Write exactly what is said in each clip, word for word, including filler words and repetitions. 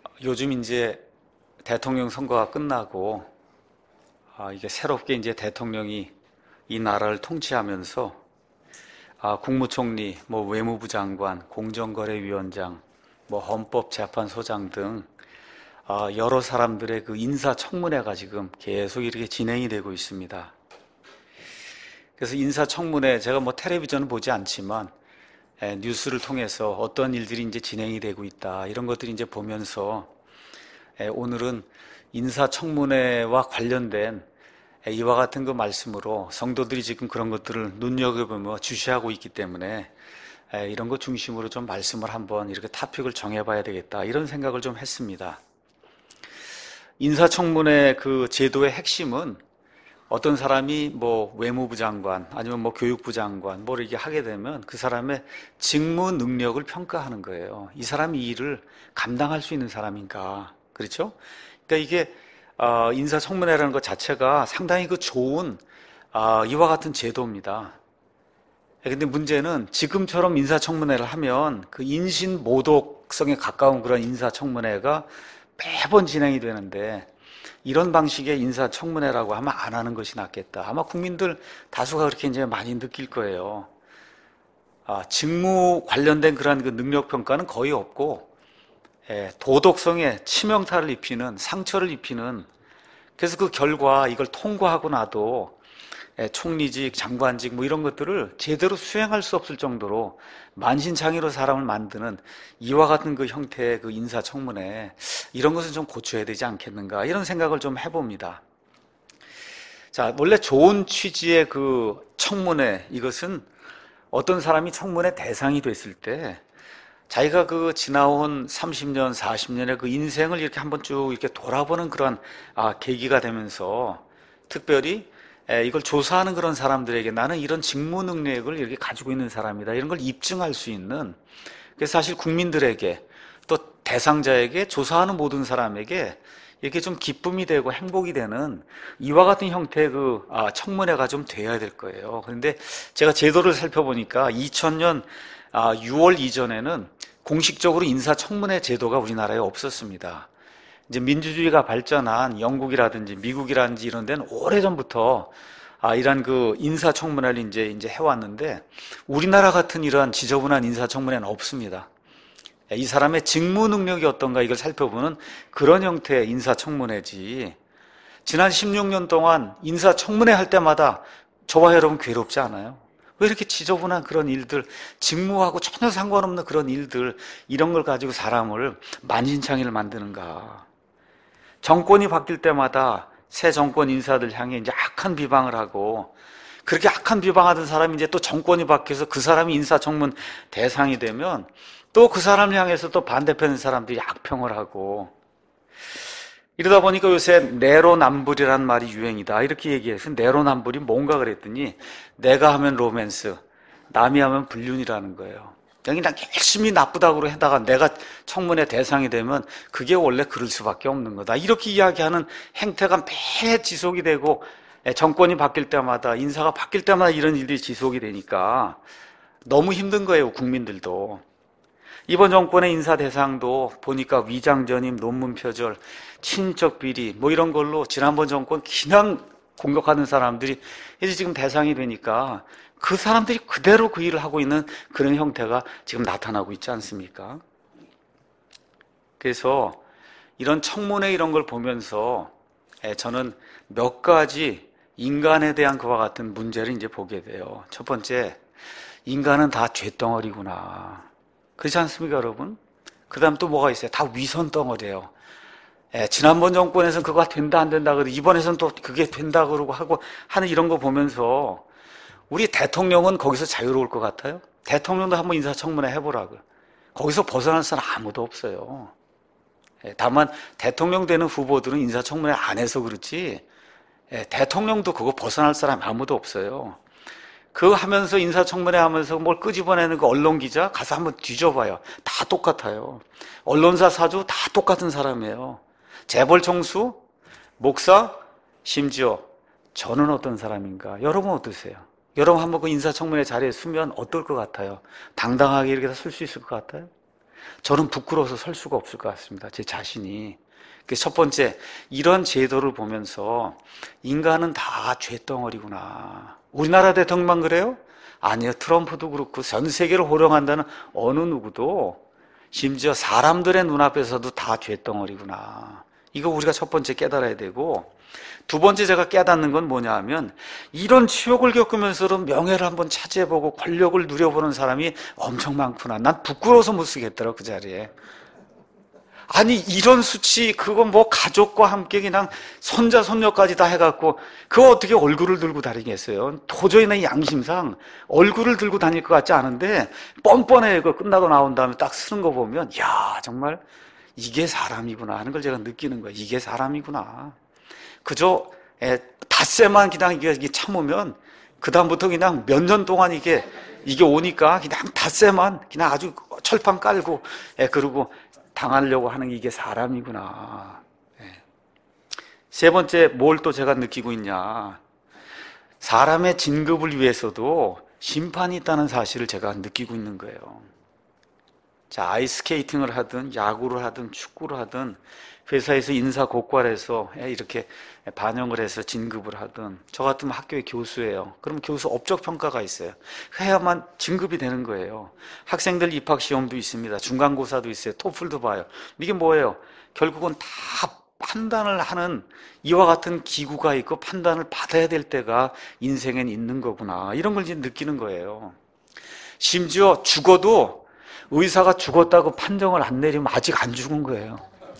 요즘 이제 대통령 선거가 끝나고 아, 이게 새롭게 이제 대통령이 이 나라를 통치하면서 아, 국무총리, 뭐 외무부 장관, 공정거래위원장, 뭐 헌법재판소장 등 아, 여러 사람들의 그 인사청문회가 지금 계속 이렇게 진행이 되고 있습니다. 그래서 인사청문회 제가 뭐 텔레비전은 보지 않지만 에, 뉴스를 통해서 어떤 일들이 이제 진행이 되고 있다 이런 것들이 이제 보면서 에, 오늘은 인사청문회와 관련된 에, 이와 같은 그 말씀으로 성도들이 지금 그런 것들을 눈여겨보며 주시하고 있기 때문에 에, 이런 것 중심으로 좀 말씀을 한번 이렇게 토픽을 정해봐야 되겠다 이런 생각을 좀 했습니다. 인사청문회 그 제도의 핵심은 어떤 사람이 뭐 외무부 장관 아니면 뭐 교육부 장관 뭐 이렇게 하게 되면 그 사람의 직무 능력을 평가하는 거예요. 이 사람이 이 일을 감당할 수 있는 사람인가. 그렇죠? 그러니까 이게 어, 인사청문회라는 것 자체가 상당히 그 좋은 어, 이와 같은 제도입니다. 근데 문제는 지금처럼 인사청문회를 하면 그 인신모독성에 가까운 그런 인사청문회가 매번 진행이 되는데 이런 방식의 인사청문회라고 하면 안 하는 것이 낫겠다. 아마 국민들 다수가 그렇게 이제 많이 느낄 거예요. 아, 직무 관련된 그런 그 능력 평가는 거의 없고, 예, 도덕성에 치명타를 입히는, 상처를 입히는, 그래서 그 결과 이걸 통과하고 나도 예, 총리직, 장관직 뭐 이런 것들을 제대로 수행할 수 없을 정도로 만신창이로 사람을 만드는 이와 같은 그 형태의 그 인사청문회 이런 것은 좀 고쳐야 되지 않겠는가 이런 생각을 좀 해봅니다. 자, 원래 좋은 취지의 그 청문회 이것은 어떤 사람이 청문회 대상이 됐을 때 자기가 그 지나온 삼십 년, 사십 년의 그 인생을 이렇게 한번 쭉 이렇게 돌아보는 그런 아, 계기가 되면서 특별히 이걸 조사하는 그런 사람들에게 나는 이런 직무 능력을 이렇게 가지고 있는 사람이다. 이런 걸 입증할 수 있는. 그래서 사실 국민들에게 또 대상자에게 조사하는 모든 사람에게 이렇게 좀 기쁨이 되고 행복이 되는 이와 같은 형태의 그 청문회가 좀 돼야 될 거예요. 그런데 제가 제도를 살펴보니까 이천 년 유월 이전에는 공식적으로 인사청문회 제도가 우리나라에 없었습니다. 이제 민주주의가 발전한 영국이라든지 미국이라든지 이런 데는 오래전부터 아, 이런 그 인사청문회를 이제, 이제 해왔는데 우리나라 같은 이러한 지저분한 인사청문회는 없습니다. 이 사람의 직무 능력이 어떤가 이걸 살펴보는 그런 형태의 인사청문회지. 지난 십육 년 동안 인사청문회 할 때마다 저와 여러분 괴롭지 않아요? 왜 이렇게 지저분한 그런 일들, 직무하고 전혀 상관없는 그런 일들, 이런 걸 가지고 사람을 만신창이를 만드는가? 정권이 바뀔 때마다 새 정권 인사들 향해 이제 악한 비방을 하고 그렇게 악한 비방하던 사람이 이제 또 정권이 바뀌어서 그 사람이 인사청문 대상이 되면 또 그 사람을 향해서 또 반대편 사람들이 악평을 하고 이러다 보니까 요새 내로남불이란 말이 유행이다 이렇게 얘기해서 내로남불이 뭔가 그랬더니 내가 하면 로맨스, 남이 하면 불륜이라는 거예요. 그냥 열심히 나쁘다고 해다가 내가 청문회 대상이 되면 그게 원래 그럴 수밖에 없는 거다. 이렇게 이야기하는 행태가 매 지속이 되고 정권이 바뀔 때마다 인사가 바뀔 때마다 이런 일들이 지속이 되니까 너무 힘든 거예요, 국민들도. 이번 정권의 인사 대상도 보니까 위장전임, 논문 표절, 친인척 비리 뭐 이런 걸로 지난번 정권 그냥 공격하는 사람들이 이제 지금 대상이 되니까 그 사람들이 그대로 그 일을 하고 있는 그런 형태가 지금 나타나고 있지 않습니까? 그래서 이런 청문회 이런 걸 보면서 저는 몇 가지 인간에 대한 그와 같은 문제를 이제 보게 돼요. 첫 번째, 인간은 다 죄덩어리구나. 그렇지 않습니까, 여러분? 그 다음 또 뭐가 있어요? 다 위선 덩어리예요. 예, 지난번 정권에서는 그거 된다 안 된다 그러고 이번에서는 또 그게 된다 그러고 하고 하는 이런 거 보면서 우리 대통령은 거기서 자유로울 것 같아요? 대통령도 한번 인사청문회 해보라고. 거기서 벗어날 사람 아무도 없어요. 예, 다만 대통령 되는 후보들은 인사청문회 안 해서 그렇지 예, 대통령도 그거 벗어날 사람 아무도 없어요. 그거 하면서 인사청문회 하면서 뭘 끄집어내는 그 언론기자 가서 한번 뒤져봐요. 다 똑같아요. 언론사 사주 다 똑같은 사람이에요. 재벌 총수, 목사, 심지어 저는 어떤 사람인가? 여러분 어떠세요? 여러분 한번 그 인사청문회 자리에 서면 어떨 것 같아요? 당당하게 이렇게 설 수 있을 것 같아요? 저는 부끄러워서 설 수가 없을 것 같습니다. 제 자신이. 첫 번째, 이런 제도를 보면서 인간은 다 죄덩어리구나. 우리나라 대통령만 그래요? 아니요. 트럼프도 그렇고 전 세계를 호령한다는 어느 누구도 심지어 사람들의 눈앞에서도 다 죄덩어리구나. 이거 우리가 첫 번째 깨달아야 되고, 두 번째 제가 깨닫는 건 뭐냐 하면, 이런 치욕을 겪으면서도 명예를 한번 차지해보고 권력을 누려보는 사람이 엄청 많구나. 난 부끄러워서 못 쓰겠더라, 그 자리에. 아니, 이런 수치, 그거 뭐 가족과 함께 그냥 손자, 손녀까지 다 해갖고, 그거 어떻게 얼굴을 들고 다니겠어요? 도저히 내 양심상 얼굴을 들고 다닐 것 같지 않은데, 뻔뻔해. 그 끝나고 나온 다음에 딱 쓰는 거 보면, 야, 정말 이게 사람이구나 하는 걸 제가 느끼는 거예요. 이게 사람이구나. 그저 에, 닷새만 그냥 이게 참으면, 그다음부터 그냥 몇 년 동안 이게, 이게 오니까 그냥 닷새만 그냥 아주 철판 깔고, 에, 그러고, 당하려고 하는 게 이게 사람이구나. 네. 세 번째, 뭘 또 제가 느끼고 있냐. 사람의 진급을 위해서도 심판이 있다는 사실을 제가 느끼고 있는 거예요. 자, 아이스케이팅을 하든, 야구를 하든, 축구를 하든, 회사에서 인사 고과해서 이렇게 반영을 해서 진급을 하든, 저 같으면 학교의 교수예요. 그럼 교수 업적 평가가 있어요. 해야만 진급이 되는 거예요. 학생들 입학 시험도 있습니다. 중간고사도 있어요. 토플도 봐요. 이게 뭐예요? 결국은 다 판단을 하는 이와 같은 기구가 있고 판단을 받아야 될 때가 인생엔 있는 거구나. 이런 걸 이제 느끼는 거예요. 심지어 죽어도 의사가 죽었다고 판정을 안 내리면 아직 안 죽은 거예요.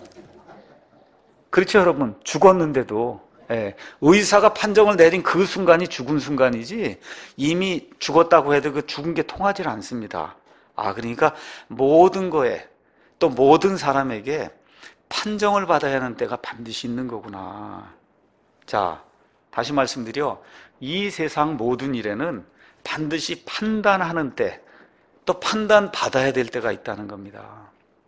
그렇죠, 여러분? 죽었는데도, 예, 의사가 판정을 내린 그 순간이 죽은 순간이지, 이미 죽었다고 해도 그 죽은 게 통하지 않습니다. 아, 그러니까 모든 거에, 또 모든 사람에게 판정을 받아야 하는 때가 반드시 있는 거구나. 자, 다시 말씀드려, 이 세상 모든 일에는 반드시 판단하는 때, 또 판단 받아야 될 때가 있다는 겁니다.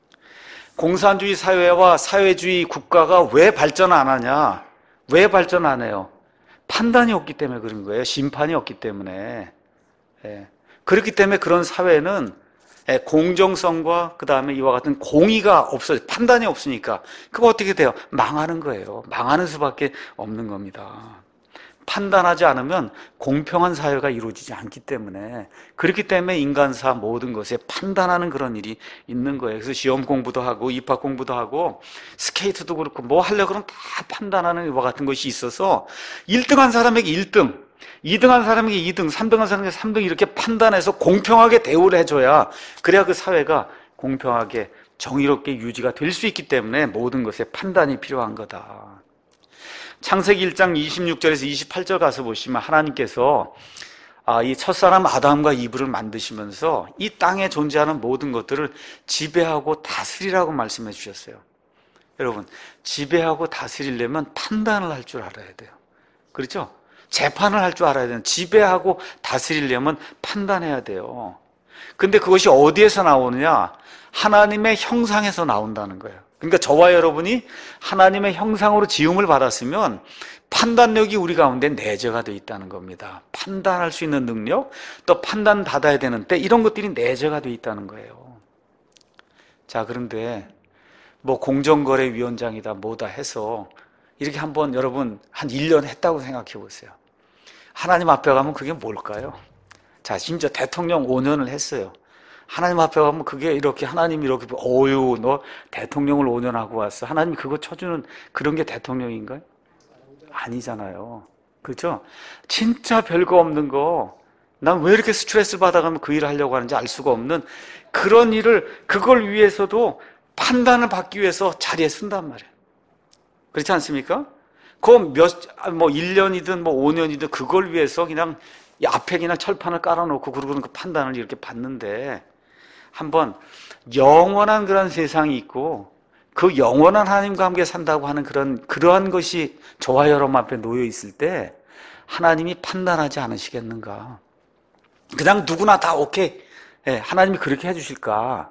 공산주의 사회와 사회주의 국가가 왜 발전 안 하냐? 왜 발전 안 해요? 판단이 없기 때문에 그런 거예요. 심판이 없기 때문에. 예. 그렇기 때문에 그런 사회는 예, 공정성과 그 다음에 이와 같은 공의가 없어요. 판단이 없으니까. 그거 어떻게 돼요? 망하는 거예요. 망하는 수밖에 없는 겁니다. 판단하지 않으면 공평한 사회가 이루어지지 않기 때문에, 그렇기 때문에 인간사 모든 것에 판단하는 그런 일이 있는 거예요. 그래서 시험 공부도 하고 입학 공부도 하고 스케이트도 그렇고 뭐 하려고 그러면 다 판단하는 이와 같은 것이 있어서 일 등 한 사람에게 일 등, 이 등 한 사람에게 이 등, 삼 등 한 사람에게 삼 등 이렇게 판단해서 공평하게 대우를 해줘야, 그래야 그 사회가 공평하게 정의롭게 유지가 될 수 있기 때문에 모든 것에 판단이 필요한 거다. 창세기 일 장 이십육 절에서 이십팔 절 가서 보시면 하나님께서 아, 이 첫사람 아담과 이브를 만드시면서 이 땅에 존재하는 모든 것들을 지배하고 다스리라고 말씀해 주셨어요. 여러분, 지배하고 다스리려면 판단을 할 줄 알아야 돼요. 그렇죠? 재판을 할 줄 알아야 돼요. 지배하고 다스리려면 판단해야 돼요. 근데 그것이 어디에서 나오느냐? 하나님의 형상에서 나온다는 거예요. 그러니까 저와 여러분이 하나님의 형상으로 지음을 받았으면 판단력이 우리 가운데 내재가 되어 있다는 겁니다. 판단할 수 있는 능력, 또 판단받아야 되는 때, 이런 것들이 내재가 되어 있다는 거예요. 자, 그런데 뭐 공정거래위원장이다 뭐다 해서 이렇게 한번 여러분 한 일 년 했다고 생각해 보세요. 하나님 앞에 가면 그게 뭘까요? 자, 심지어 대통령 오 년을 했어요. 하나님 앞에 가면 그게 이렇게, 하나님이 이렇게, 어유, 너 대통령을 오 년 하고 왔어. 하나님이 그거 쳐주는 그런 게 대통령인가요? 아니잖아요. 그렇죠? 진짜 별거 없는 거, 난 왜 이렇게 스트레스 받아가면 그 일을 하려고 하는지 알 수가 없는 그런 일을, 그걸 위해서도 판단을 받기 위해서 자리에 쓴단 말이에요. 그렇지 않습니까? 그 몇, 뭐 일 년이든 뭐 오 년이든 그걸 위해서 그냥 이 앞에 그냥 철판을 깔아놓고 그러고는 그 판단을 이렇게 받는데, 한번 영원한 그런 세상이 있고 그 영원한 하나님과 함께 산다고 하는 그런 그러한 것이 저와 여러분 앞에 놓여 있을 때 하나님이 판단하지 않으시겠는가? 그냥 누구나 다 오케이, 예, 하나님이 그렇게 해주실까?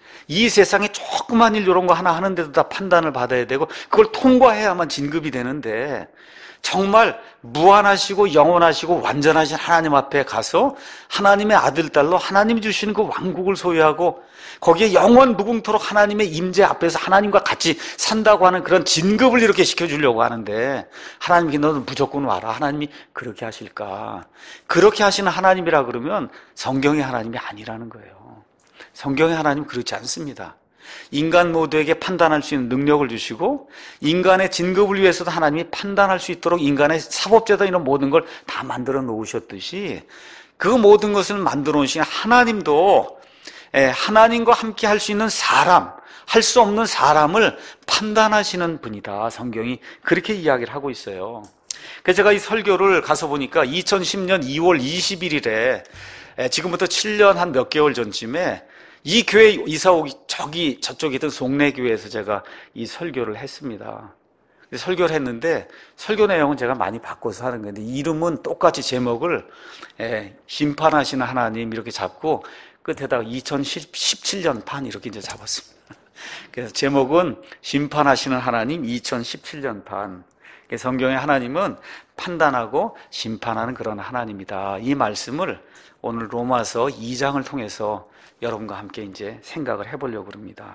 이 세상에 조그만 일 이런 거 하나 하는데도 다 판단을 받아야 되고 그걸 통과해야만 진급이 되는데 정말 무한하시고 영원하시고 완전하신 하나님 앞에 가서 하나님의 아들, 딸로 하나님이 주시는 그 왕국을 소유하고 거기에 영원 무궁토록 하나님의 임재 앞에서 하나님과 같이 산다고 하는 그런 진급을 이렇게 시켜주려고 하는데 하나님께 너는 무조건 와라. 하나님이 그렇게 하실까? 그렇게 하시는 하나님이라 그러면 성경의 하나님이 아니라는 거예요. 성경의 하나님은 그렇지 않습니다. 인간 모두에게 판단할 수 있는 능력을 주시고 인간의 진급을 위해서도 하나님이 판단할 수 있도록 인간의 사법제도 이런 모든 걸 다 만들어 놓으셨듯이 그 모든 것을 만들어 놓으신 하나님도 하나님과 함께 할 수 있는 사람, 할 수 없는 사람을 판단하시는 분이다. 성경이 그렇게 이야기를 하고 있어요. 그래서 제가 이 설교를 가서 보니까 이천십 년 이월 이십일일에 지금부터 칠 년 한 몇 개월 전쯤에 이 교회 이사 오기 저기 저쪽에 있던 송내교회에서 제가 이 설교를 했습니다. 설교를 했는데 설교 내용은 제가 많이 바꿔서 하는 건데 이름은 똑같이 제목을 예, 심판하시는 하나님 이렇게 잡고 끝에다가 이천십칠 년 판 이렇게 이제 잡았습니다. 그래서 제목은 심판하시는 하나님 이천십칠 년 판. 성경의 하나님은 판단하고 심판하는 그런 하나님이다. 이 말씀을 오늘 로마서 이 장을 통해서 여러분과 함께 이제 생각을 해보려고 합니다.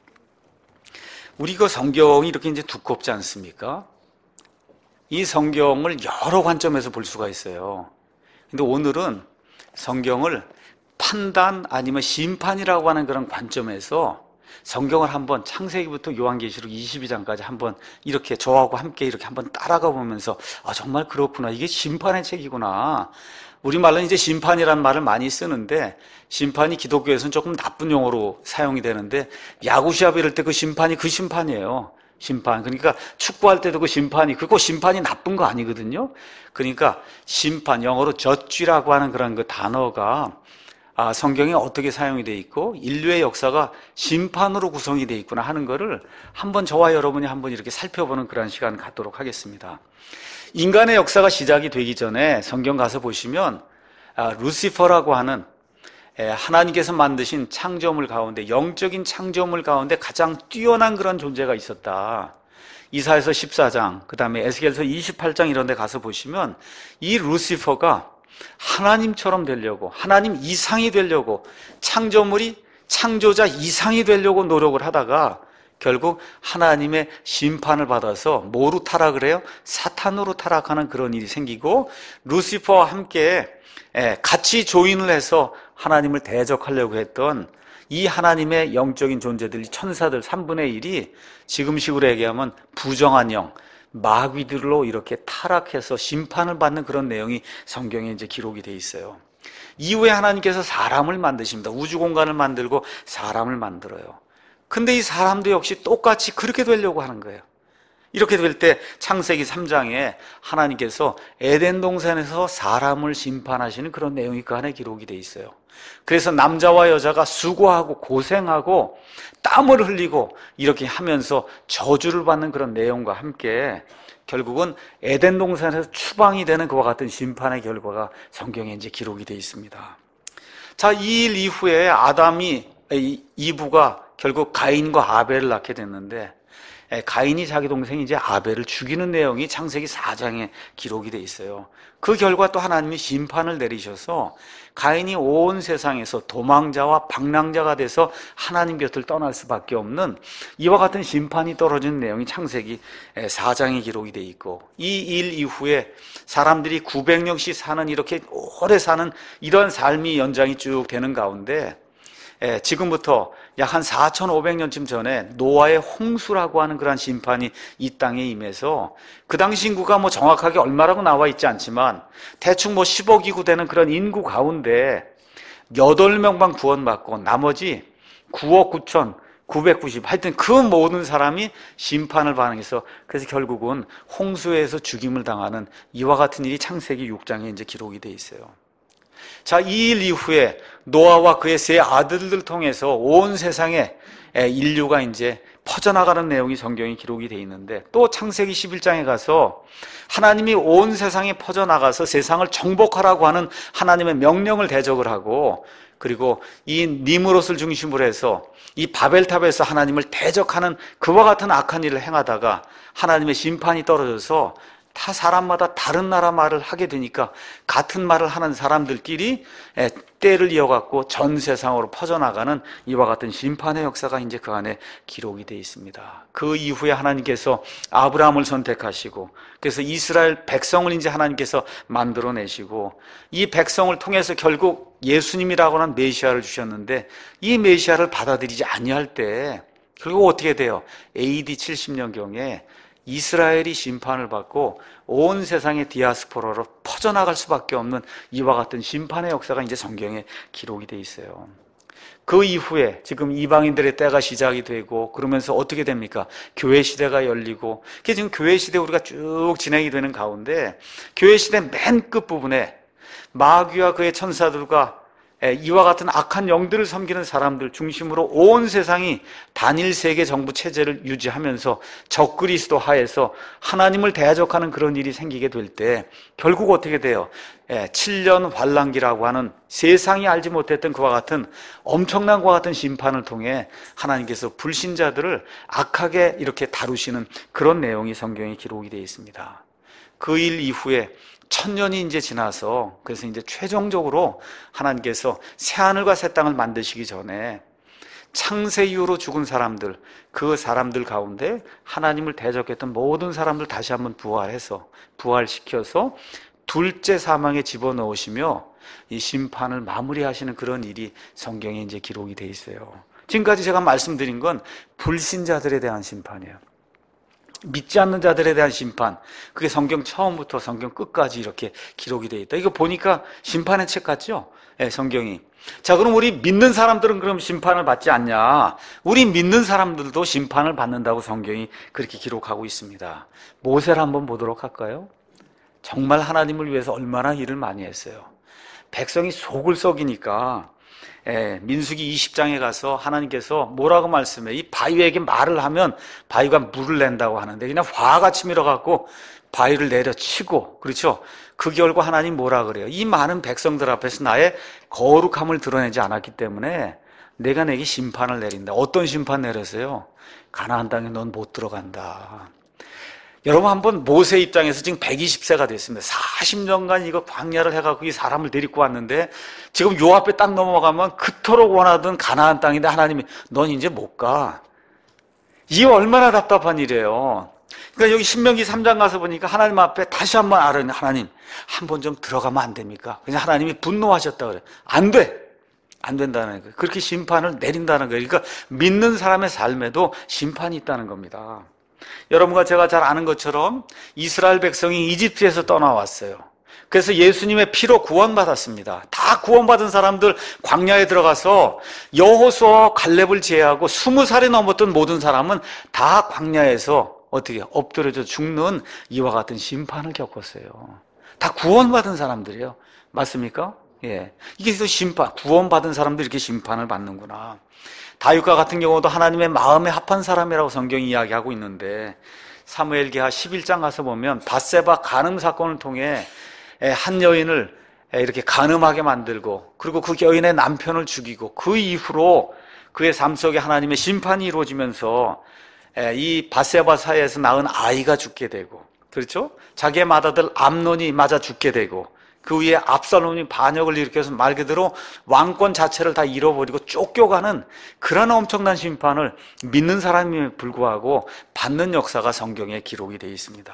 우리 그 성경이 이렇게 이제 두껍지 않습니까? 이 성경을 여러 관점에서 볼 수가 있어요. 근데 오늘은 성경을 판단 아니면 심판이라고 하는 그런 관점에서 성경을 한번 창세기부터 요한계시록 이십이 장까지 한번 이렇게 저하고 함께 이렇게 한번 따라가 보면서 아 정말 그렇구나. 이게 심판의 책이구나. 우리말로는 이제 심판이라는 말을 많이 쓰는데 심판이 기독교에서는 조금 나쁜 용어로 사용이 되는데 야구 시합 이럴 때 그 심판이 그 심판이에요. 심판. 그러니까 축구할 때도 그 심판이 그거 심판이 나쁜 거 아니거든요. 그러니까 심판, 영어로 저쥐라고 하는 그런 그 단어가 아, 성경에 어떻게 사용이 되어 있고 인류의 역사가 심판으로 구성이 되어 있구나 하는 거를 한번 저와 여러분이 한번 이렇게 살펴보는 그런 시간 갖도록 하겠습니다. 인간의 역사가 시작이 되기 전에 성경 가서 보시면 아, 루시퍼라고 하는 하나님께서 만드신 창조물 가운데 영적인 창조물 가운데 가장 뛰어난 그런 존재가 있었다. 이사야서 십사 장 그 다음에 에스겔서 이십팔 장 이런 데 가서 보시면 이 루시퍼가 하나님처럼 되려고 하나님 이상이 되려고 창조물이 창조자 이상이 되려고 노력을 하다가 결국 하나님의 심판을 받아서 뭐로 타락을 해요? 사탄으로 타락하는 그런 일이 생기고 루시퍼와 함께 같이 조인을 해서 하나님을 대적하려고 했던 이 하나님의 영적인 존재들, 천사들 삼분의 일이 지금식으로 얘기하면 부정한 영, 마귀들로 이렇게 타락해서 심판을 받는 그런 내용이 성경에 이제 기록이 돼 있어요. 이후에 하나님께서 사람을 만드십니다. 우주 공간을 만들고 사람을 만들어요. 근데 이 사람도 역시 똑같이 그렇게 되려고 하는 거예요. 이렇게 될 때 창세기 삼 장에 하나님께서 에덴 동산에서 사람을 심판하시는 그런 내용이 그 안에 기록이 돼 있어요. 그래서 남자와 여자가 수고하고 고생하고 땀을 흘리고 이렇게 하면서 저주를 받는 그런 내용과 함께 결국은 에덴 동산에서 추방이 되는 그와 같은 심판의 결과가 성경에 이제 기록이 돼 있습니다. 자, 이 일 이후에 아담이 이브가 결국 가인과 아벨을 낳게 됐는데 가인이 자기 동생 이제 아벨을 죽이는 내용이 창세기 사 장에 기록이 돼 있어요. 그 결과 또 하나님이 심판을 내리셔서 가인이 온 세상에서 도망자와 방랑자가 돼서 하나님 곁을 떠날 수밖에 없는 이와 같은 심판이 떨어지는 내용이 창세기 사 장에 기록이 돼 있고 이 일 이후에 사람들이 구백 년씩 사는 이렇게 오래 사는 이런 삶이 연장이 쭉 되는 가운데 예, 지금부터 약 한 사천오백 년쯤 전에 노아의 홍수라고 하는 그런 심판이 이 땅에 임해서 그 당시 인구가 뭐 정확하게 얼마라고 나와 있지 않지만 대충 뭐 십억 인구 되는 그런 인구 가운데 여덟 명만 구원받고 나머지 구억 구천구백구십 하여튼 그 모든 사람이 심판을 받아서 그래서 결국은 홍수에서 죽임을 당하는 이와 같은 일이 창세기 육 장에 이제 기록이 돼 있어요. 자, 이 일 이후에 노아와 그의 세 아들들 통해서 온 세상에 인류가 이제 퍼져나가는 내용이 성경에 기록이 되어 있는데 또 창세기 십일 장에 가서 하나님이 온 세상에 퍼져나가서 세상을 정복하라고 하는 하나님의 명령을 대적을 하고 그리고 이 니므롯을 중심으로 해서 이 바벨탑에서 하나님을 대적하는 그와 같은 악한 일을 행하다가 하나님의 심판이 떨어져서 다 사람마다 다른 나라 말을 하게 되니까 같은 말을 하는 사람들끼리 때를 이어갖고 전 세상으로 퍼져나가는 이와 같은 심판의 역사가 이제 그 안에 기록이 되어 있습니다. 그 이후에 하나님께서 아브라함을 선택하시고 그래서 이스라엘 백성을 이제 하나님께서 만들어내시고 이 백성을 통해서 결국 예수님이라고 하는 메시아를 주셨는데 이 메시아를 받아들이지 아니할 때 결국 어떻게 돼요? 에이디 칠십 년경에 이스라엘이 심판을 받고 온 세상의 디아스포라로 퍼져나갈 수밖에 없는 이와 같은 심판의 역사가 이제 성경에 기록이 돼 있어요. 그 이후에 지금 이방인들의 때가 시작이 되고 그러면서 어떻게 됩니까? 교회 시대가 열리고 그게 지금 교회 시대 우리가 쭉 진행이 되는 가운데 교회 시대 맨 끝부분에 마귀와 그의 천사들과 이와 같은 악한 영들을 섬기는 사람들 중심으로 온 세상이 단일 세계 정부 체제를 유지하면서 적그리스도 하에서 하나님을 대적하는 그런 일이 생기게 될 때 결국 어떻게 돼요? 칠 년 환란기라고 하는 세상이 알지 못했던 그와 같은 엄청난 그와 같은 심판을 통해 하나님께서 불신자들을 악하게 이렇게 다루시는 그런 내용이 성경에 기록이 되어 있습니다. 그 일 이후에 천년이 이제 지나서 그래서 이제 최종적으로 하나님께서 새하늘과 새 땅을 만드시기 전에 창세 이후로 죽은 사람들, 그 사람들 가운데 하나님을 대적했던 모든 사람들 다시 한번 부활해서 부활시켜서 둘째 사망에 집어넣으시며 이 심판을 마무리하시는 그런 일이 성경에 이제 기록이 돼 있어요. 지금까지 제가 말씀드린 건 불신자들에 대한 심판이에요. 믿지 않는 자들에 대한 심판, 그게 성경 처음부터 성경 끝까지 이렇게 기록이 되어 있다. 이거 보니까 심판의 책 같죠? 네, 성경이. 자, 그럼 우리 믿는 사람들은 그럼 심판을 받지 않냐? 우리 믿는 사람들도 심판을 받는다고 성경이 그렇게 기록하고 있습니다. 모세를 한번 보도록 할까요? 정말 하나님을 위해서 얼마나 일을 많이 했어요. 백성이 속을 썩이니까 예, 민수기 이십 장에 가서 하나님께서 뭐라고 말씀해? 이 바위에게 말을 하면 바위가 물을 낸다고 하는데 그냥 화같이 밀어갖고 바위를 내려치고, 그렇죠? 그 결과 하나님 뭐라 그래요? 이 많은 백성들 앞에서 나의 거룩함을 드러내지 않았기 때문에 내가 내게 심판을 내린다. 어떤 심판 내렸어요? 가나안 땅에 넌 못 들어간다. 여러분 한번 모세 입장에서 지금 백이십 세가 됐습니다. 사십 년간 이거 광야를 해갖고 이 사람을 데리고 왔는데 지금 요 앞에 딱 넘어가면 그토록 원하던 가나안 땅인데 하나님이 넌 이제 못 가. 이게 얼마나 답답한 일이에요. 그러니까 여기 신명기 삼 장 가서 보니까 하나님 앞에 다시 한번 아뢰는 하나님 한번 좀 들어가면 안 됩니까? 그냥 하나님이 분노하셨다 그래요. 안 돼. 안 된다는 거예요. 그렇게 심판을 내린다는 거예요. 그러니까 믿는 사람의 삶에도 심판이 있다는 겁니다. 여러분과 제가 잘 아는 것처럼 이스라엘 백성이 이집트에서 떠나왔어요. 그래서 예수님의 피로 구원받았습니다. 다 구원받은 사람들 광야에 들어가서 여호수아와 갈렙을 제외하고 스무 살이 넘었던 모든 사람은 다 광야에서 어떻게 엎드려져 죽는 이와 같은 심판을 겪었어요. 다 구원받은 사람들이에요. 맞습니까? 예. 이게 또 심판, 구원받은 사람들이 이렇게 심판을 받는구나. 다윗과 같은 경우도 하나님의 마음에 합한 사람이라고 성경이 이야기하고 있는데 사무엘기하 십일 장 가서 보면 밧세바 간음 사건을 통해 한 여인을 이렇게 간음하게 만들고 그리고 그 여인의 남편을 죽이고 그 이후로 그의 삶 속에 하나님의 심판이 이루어지면서 이 밧세바 사이에서 낳은 아이가 죽게 되고, 그렇죠? 자기의 맏아들 암논이 맞아 죽게 되고 그 위에 압살롬이 반역을 일으켜서 말 그대로 왕권 자체를 다 잃어버리고 쫓겨가는 그런 엄청난 심판을 믿는 사람임에 불구하고 받는 역사가 성경에 기록이 되어 있습니다.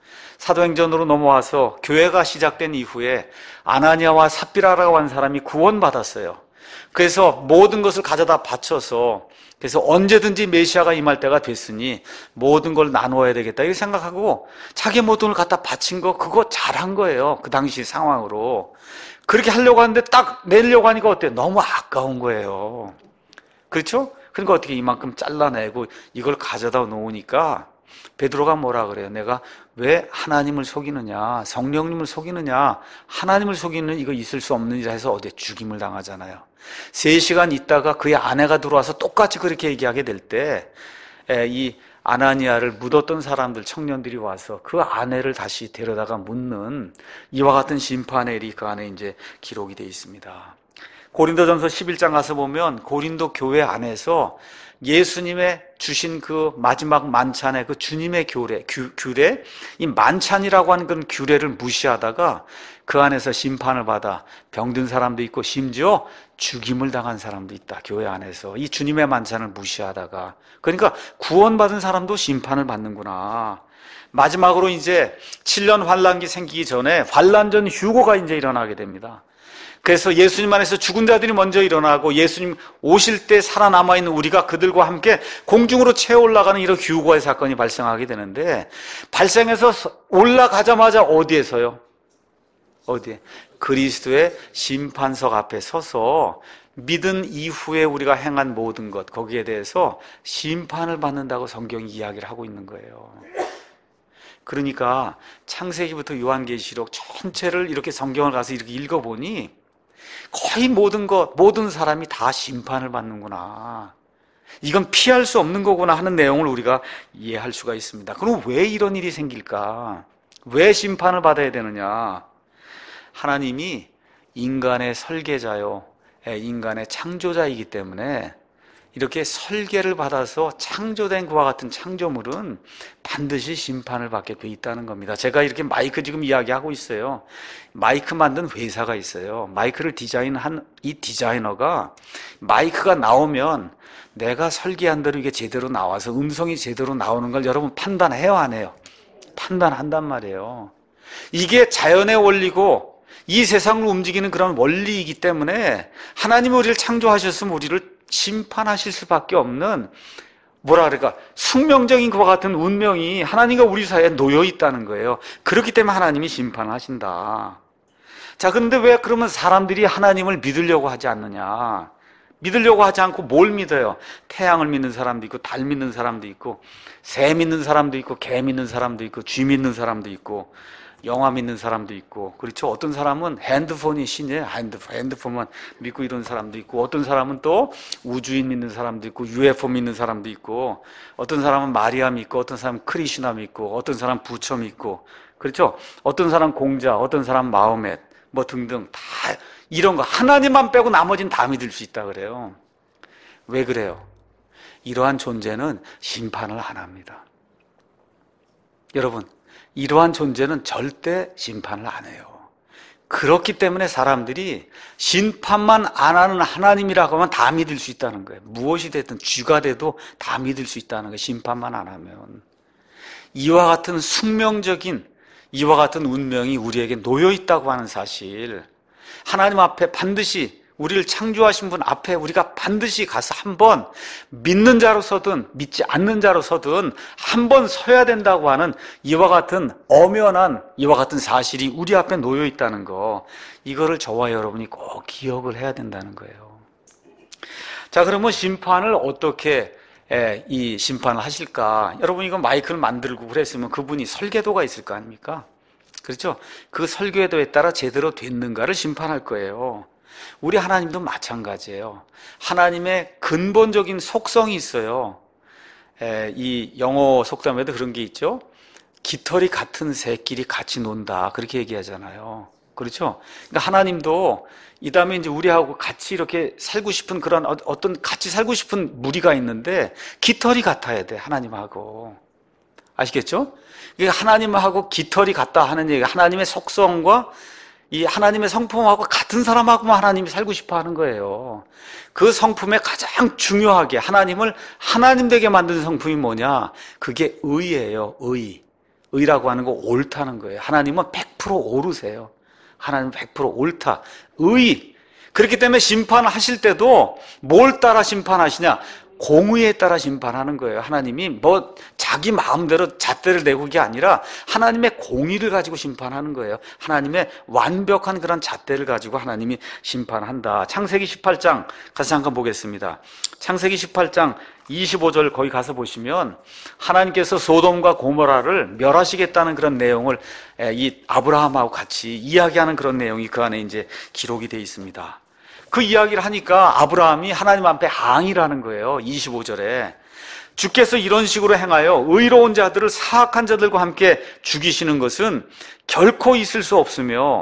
사도행전으로 넘어와서 교회가 시작된 이후에 아나니아와 삽비라라고 하는 사람이 구원받았어요. 그래서 모든 것을 가져다 바쳐서 그래서 언제든지 메시아가 임할 때가 됐으니 모든 걸 나누어야 되겠다 이렇게 생각하고 자기 모든 걸 갖다 바친 거 그거 잘한 거예요. 그 당시 상황으로. 그렇게 하려고 하는데 딱 내려고 하니까 어때요? 너무 아까운 거예요. 그렇죠? 그러니까 어떻게 이만큼 잘라내고 이걸 가져다 놓으니까 베드로가 뭐라 그래요? 내가 왜 하나님을 속이느냐, 성령님을 속이느냐, 하나님을 속이는 이거 있을 수 없는 일이라 해서 어디 죽임을 당하잖아요. 세 시간 있다가 그의 아내가 들어와서 똑같이 그렇게 얘기하게 될 때 이 아나니아를 묻었던 사람들, 청년들이 와서 그 아내를 다시 데려다가 묻는 이와 같은 심판의 일이 그 안에 이제 기록이 되어 있습니다. 고린도전서 십일 장 가서 보면 고린도 교회 안에서 예수님의 주신 그 마지막 만찬의 그 주님의 규례, 규, 규례, 이 만찬이라고 하는 그런 규례를 무시하다가 그 안에서 심판을 받아 병든 사람도 있고 심지어 죽임을 당한 사람도 있다. 교회 안에서 이 주님의 만찬을 무시하다가. 그러니까 구원받은 사람도 심판을 받는구나. 마지막으로 이제 칠 년 환란기 생기기 전에 환란전 휴거가 이제 일어나게 됩니다. 그래서 예수님 안에서 죽은 자들이 먼저 일어나고 예수님 오실 때 살아남아 있는 우리가 그들과 함께 공중으로 채워 올라가는 이런 휴거의 사건이 발생하게 되는데, 발생해서 올라가자마자 어디에서요? 어디에? 그리스도의 심판석 앞에 서서 믿은 이후에 우리가 행한 모든 것, 거기에 대해서 심판을 받는다고 성경이 이야기를 하고 있는 거예요. 그러니까 창세기부터 요한계시록 전체를 이렇게 성경을 가서 이렇게 읽어보니 거의 모든 것, 모든 사람이 다 심판을 받는구나. 이건 피할 수 없는 거구나 하는 내용을 우리가 이해할 수가 있습니다. 그럼 왜 이런 일이 생길까? 왜 심판을 받아야 되느냐? 하나님이 인간의 설계자요, 인간의 창조자이기 때문에 이렇게 설계를 받아서 창조된 그와 같은 창조물은 반드시 심판을 받게 돼 있다는 겁니다. 제가 이렇게 마이크 지금 이야기하고 있어요. 마이크 만든 회사가 있어요. 마이크를 디자인한 이 디자이너가 마이크가 나오면 내가 설계한 대로 이게 제대로 나와서 음성이 제대로 나오는 걸 여러분 판단해요, 안 해요? 판단한단 말이에요. 이게 자연의 원리고 이 세상을 움직이는 그런 원리이기 때문에 하나님이 우리를 창조하셨으면 우리를 심판하실 수밖에 없는, 뭐라 그럴까, 숙명적인 그와 같은 운명이 하나님과 우리 사이에 놓여 있다는 거예요. 그렇기 때문에 하나님이 심판을 하신다. 자, 그런데 왜 그러면 사람들이 하나님을 믿으려고 하지 않느냐? 믿으려고 하지 않고 뭘 믿어요? 태양을 믿는 사람도 있고, 달 믿는 사람도 있고, 새 믿는 사람도 있고, 개 믿는 사람도 있고, 쥐 믿는 사람도 있고, 영화 믿는 사람도 있고, 그렇죠? 어떤 사람은 핸드폰이 신이에요. 핸드폰, 핸드폰만 믿고 이런 사람도 있고, 어떤 사람은 또 우주인 믿는 사람도 있고, 유에프오 믿는 사람도 있고, 어떤 사람은 마리아 믿고, 어떤 사람은 크리슈나 믿고, 어떤 사람은 부처 믿고, 그렇죠? 어떤 사람은 공자, 어떤 사람은 마호멧, 뭐 등등 다 이런 거 하나님만 빼고 나머지는 다 믿을 수 있다 그래요. 왜 그래요? 이러한 존재는 심판을 안 합니다. 여러분, 이러한 존재는 절대 심판을 안 해요. 그렇기 때문에 사람들이 심판만 안 하는 하나님이라고 하면 다 믿을 수 있다는 거예요. 무엇이 됐든 쥐가 돼도 다 믿을 수 있다는 거예요. 심판만 안 하면. 이와 같은 숙명적인, 이와 같은 운명이 우리에게 놓여 있다고 하는 사실, 하나님 앞에 반드시, 우리를 창조하신 분 앞에 우리가 반드시 가서 한번 믿는 자로서든 믿지 않는 자로서든 한번 서야 된다고 하는 이와 같은 엄연한 이와 같은 사실이 우리 앞에 놓여 있다는 거, 이거를 저와 여러분이 꼭 기억을 해야 된다는 거예요. 자, 그러면 심판을 어떻게 예, 이 심판을 하실까? 여러분, 이거 마이크를 만들고 그랬으면 그분이 설계도가 있을 거 아닙니까? 그렇죠? 그 설계도에 따라 제대로 됐는가를 심판할 거예요. 우리 하나님도 마찬가지예요. 하나님의 근본적인 속성이 있어요. 에, 이 영어 속담에도 그런 게 있죠. 깃털이 같은 새끼리 같이 논다, 그렇게 얘기하잖아요. 그렇죠? 그러니까 하나님도 이 다음에 이제 우리하고 같이 이렇게 살고 싶은 그런 어떤 같이 살고 싶은 무리가 있는데 깃털이 같아야 돼, 하나님하고. 아시겠죠? 하나님하고 깃털이 같다 하는 얘기가 하나님의 속성과 이 하나님의 성품하고 같은 사람하고만 하나님이 살고 싶어 하는 거예요. 그 성품에 가장 중요하게 하나님을 하나님 되게 만드는 성품이 뭐냐? 그게 의예요. 의. 의라고 하는 거 옳다는 거예요. 하나님은 백 퍼센트 옳으세요. 하나님은 백 퍼센트 옳다. 의. 그렇기 때문에 심판을 하실 때도 뭘 따라 심판하시냐? 공의에 따라 심판하는 거예요. 하나님이 뭐 자기 마음대로 잣대를 내고 게 아니라 하나님의 공의를 가지고 심판하는 거예요. 하나님의 완벽한 그런 잣대를 가지고 하나님이 심판한다. 창세기 십팔 장 가서 잠깐 보겠습니다. 창세기 십팔 장 이십오 절 거기 가서 보시면 하나님께서 소돔과 고모라를 멸하시겠다는 그런 내용을 이 아브라함하고 같이 이야기하는 그런 내용이 그 안에 이제 기록이 되어 있습니다. 그 이야기를 하니까 아브라함이 하나님 앞에 항의를 하는 거예요. 이십오 절에 주께서 이런 식으로 행하여 의로운 자들을 사악한 자들과 함께 죽이시는 것은 결코 있을 수 없으며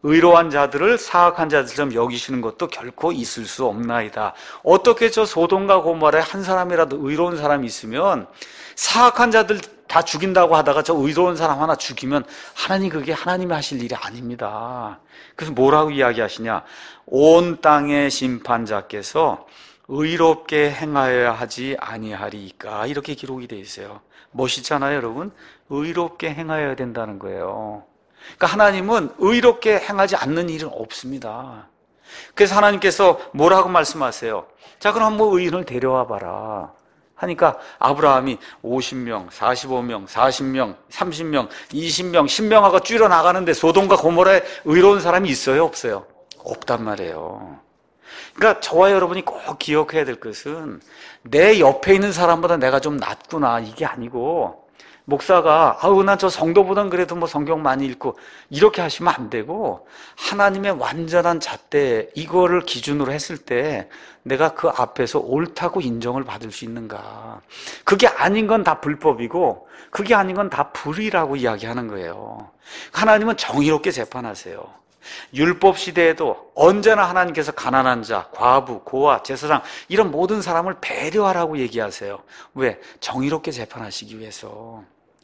의로운 자들을 사악한 자들처럼 여기시는 것도 결코 있을 수 없나이다. 어떻게 저 소돔과 고모라에 한 사람이라도 의로운 사람이 있으면 사악한 자들 다 죽인다고 하다가 저 의로운 사람 하나 죽이면 하나님 그게 하나님이 하실 일이 아닙니다. 그래서 뭐라고 이야기하시냐? 온 땅의 심판자께서 의롭게 행하여야 하지 아니하리이까, 이렇게 기록이 되어 있어요. 멋있잖아요, 여러분. 의롭게 행하여야 된다는 거예요. 그러니까 하나님은 의롭게 행하지 않는 일은 없습니다. 그래서 하나님께서 뭐라고 말씀하세요? 자, 그럼 뭐 의인을 데려와 봐라 하니까 아브라함이 오십 명, 사십오 명, 사십 명, 삼십 명, 이십 명, 십 명하고 줄여 나가는데 소돔과 고모라에 의로운 사람이 있어요, 없어요? 없단 말이에요. 그러니까 저와 여러분이 꼭 기억해야 될 것은 내 옆에 있는 사람보다 내가 좀 낫구나, 이게 아니고, 목사가 아우 난 저 성도보단 그래도 뭐 성경 많이 읽고 이렇게 하시면 안 되고, 하나님의 완전한 잣대 이거를 기준으로 했을 때 내가 그 앞에서 옳다고 인정을 받을 수 있는가. 그게 아닌 건 다 불법이고 그게 아닌 건 다 불의라고 이야기하는 거예요. 하나님은 정의롭게 재판하세요. 율법 시대에도 언제나 하나님께서 가난한 자, 과부, 고아, 제사장 이런 모든 사람을 배려하라고 얘기하세요. 왜? 정의롭게 재판하시기 위해서.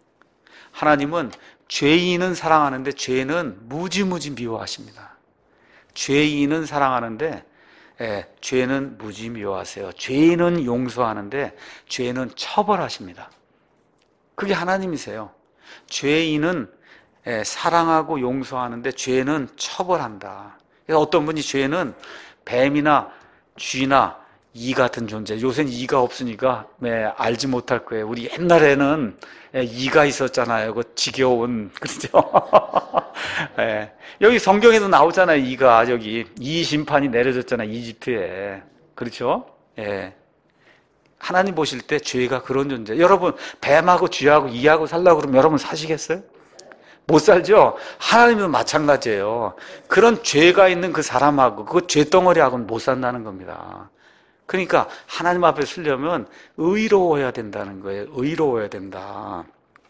하나님은 죄인은 사랑하는데 죄는 무지무지 미워하십니다. 죄인은 사랑하는데 예, 죄는 무지 미워하세요. 죄인은 용서하는데 죄는 처벌하십니다. 그게 하나님이세요. 죄인은 예, 사랑하고 용서하는데 죄는 처벌한다. 그래서 어떤 분이 죄는 뱀이나 쥐나 이 같은 존재, 요새는 이가 없으니까 네, 알지 못할 거예요. 우리 옛날에는 예, 이가 있었잖아요. 그 지겨운, 그렇죠? 예, 여기 성경에도 나오잖아요. 이가 여기 이 심판이 내려졌잖아요. 이집트에, 그렇죠? 예. 하나님 보실 때 죄가 그런 존재. 여러분 뱀하고 쥐하고 이하고 살려고 그러면 여러분 사시겠어요? 못 살죠? 하나님도 마찬가지예요. 그런 죄가 있는 그 사람하고 그 죄덩어리하고는 못 산다는 겁니다. 그러니까 하나님 앞에 서려면 의로워야 된다는 거예요. 의로워야 된다.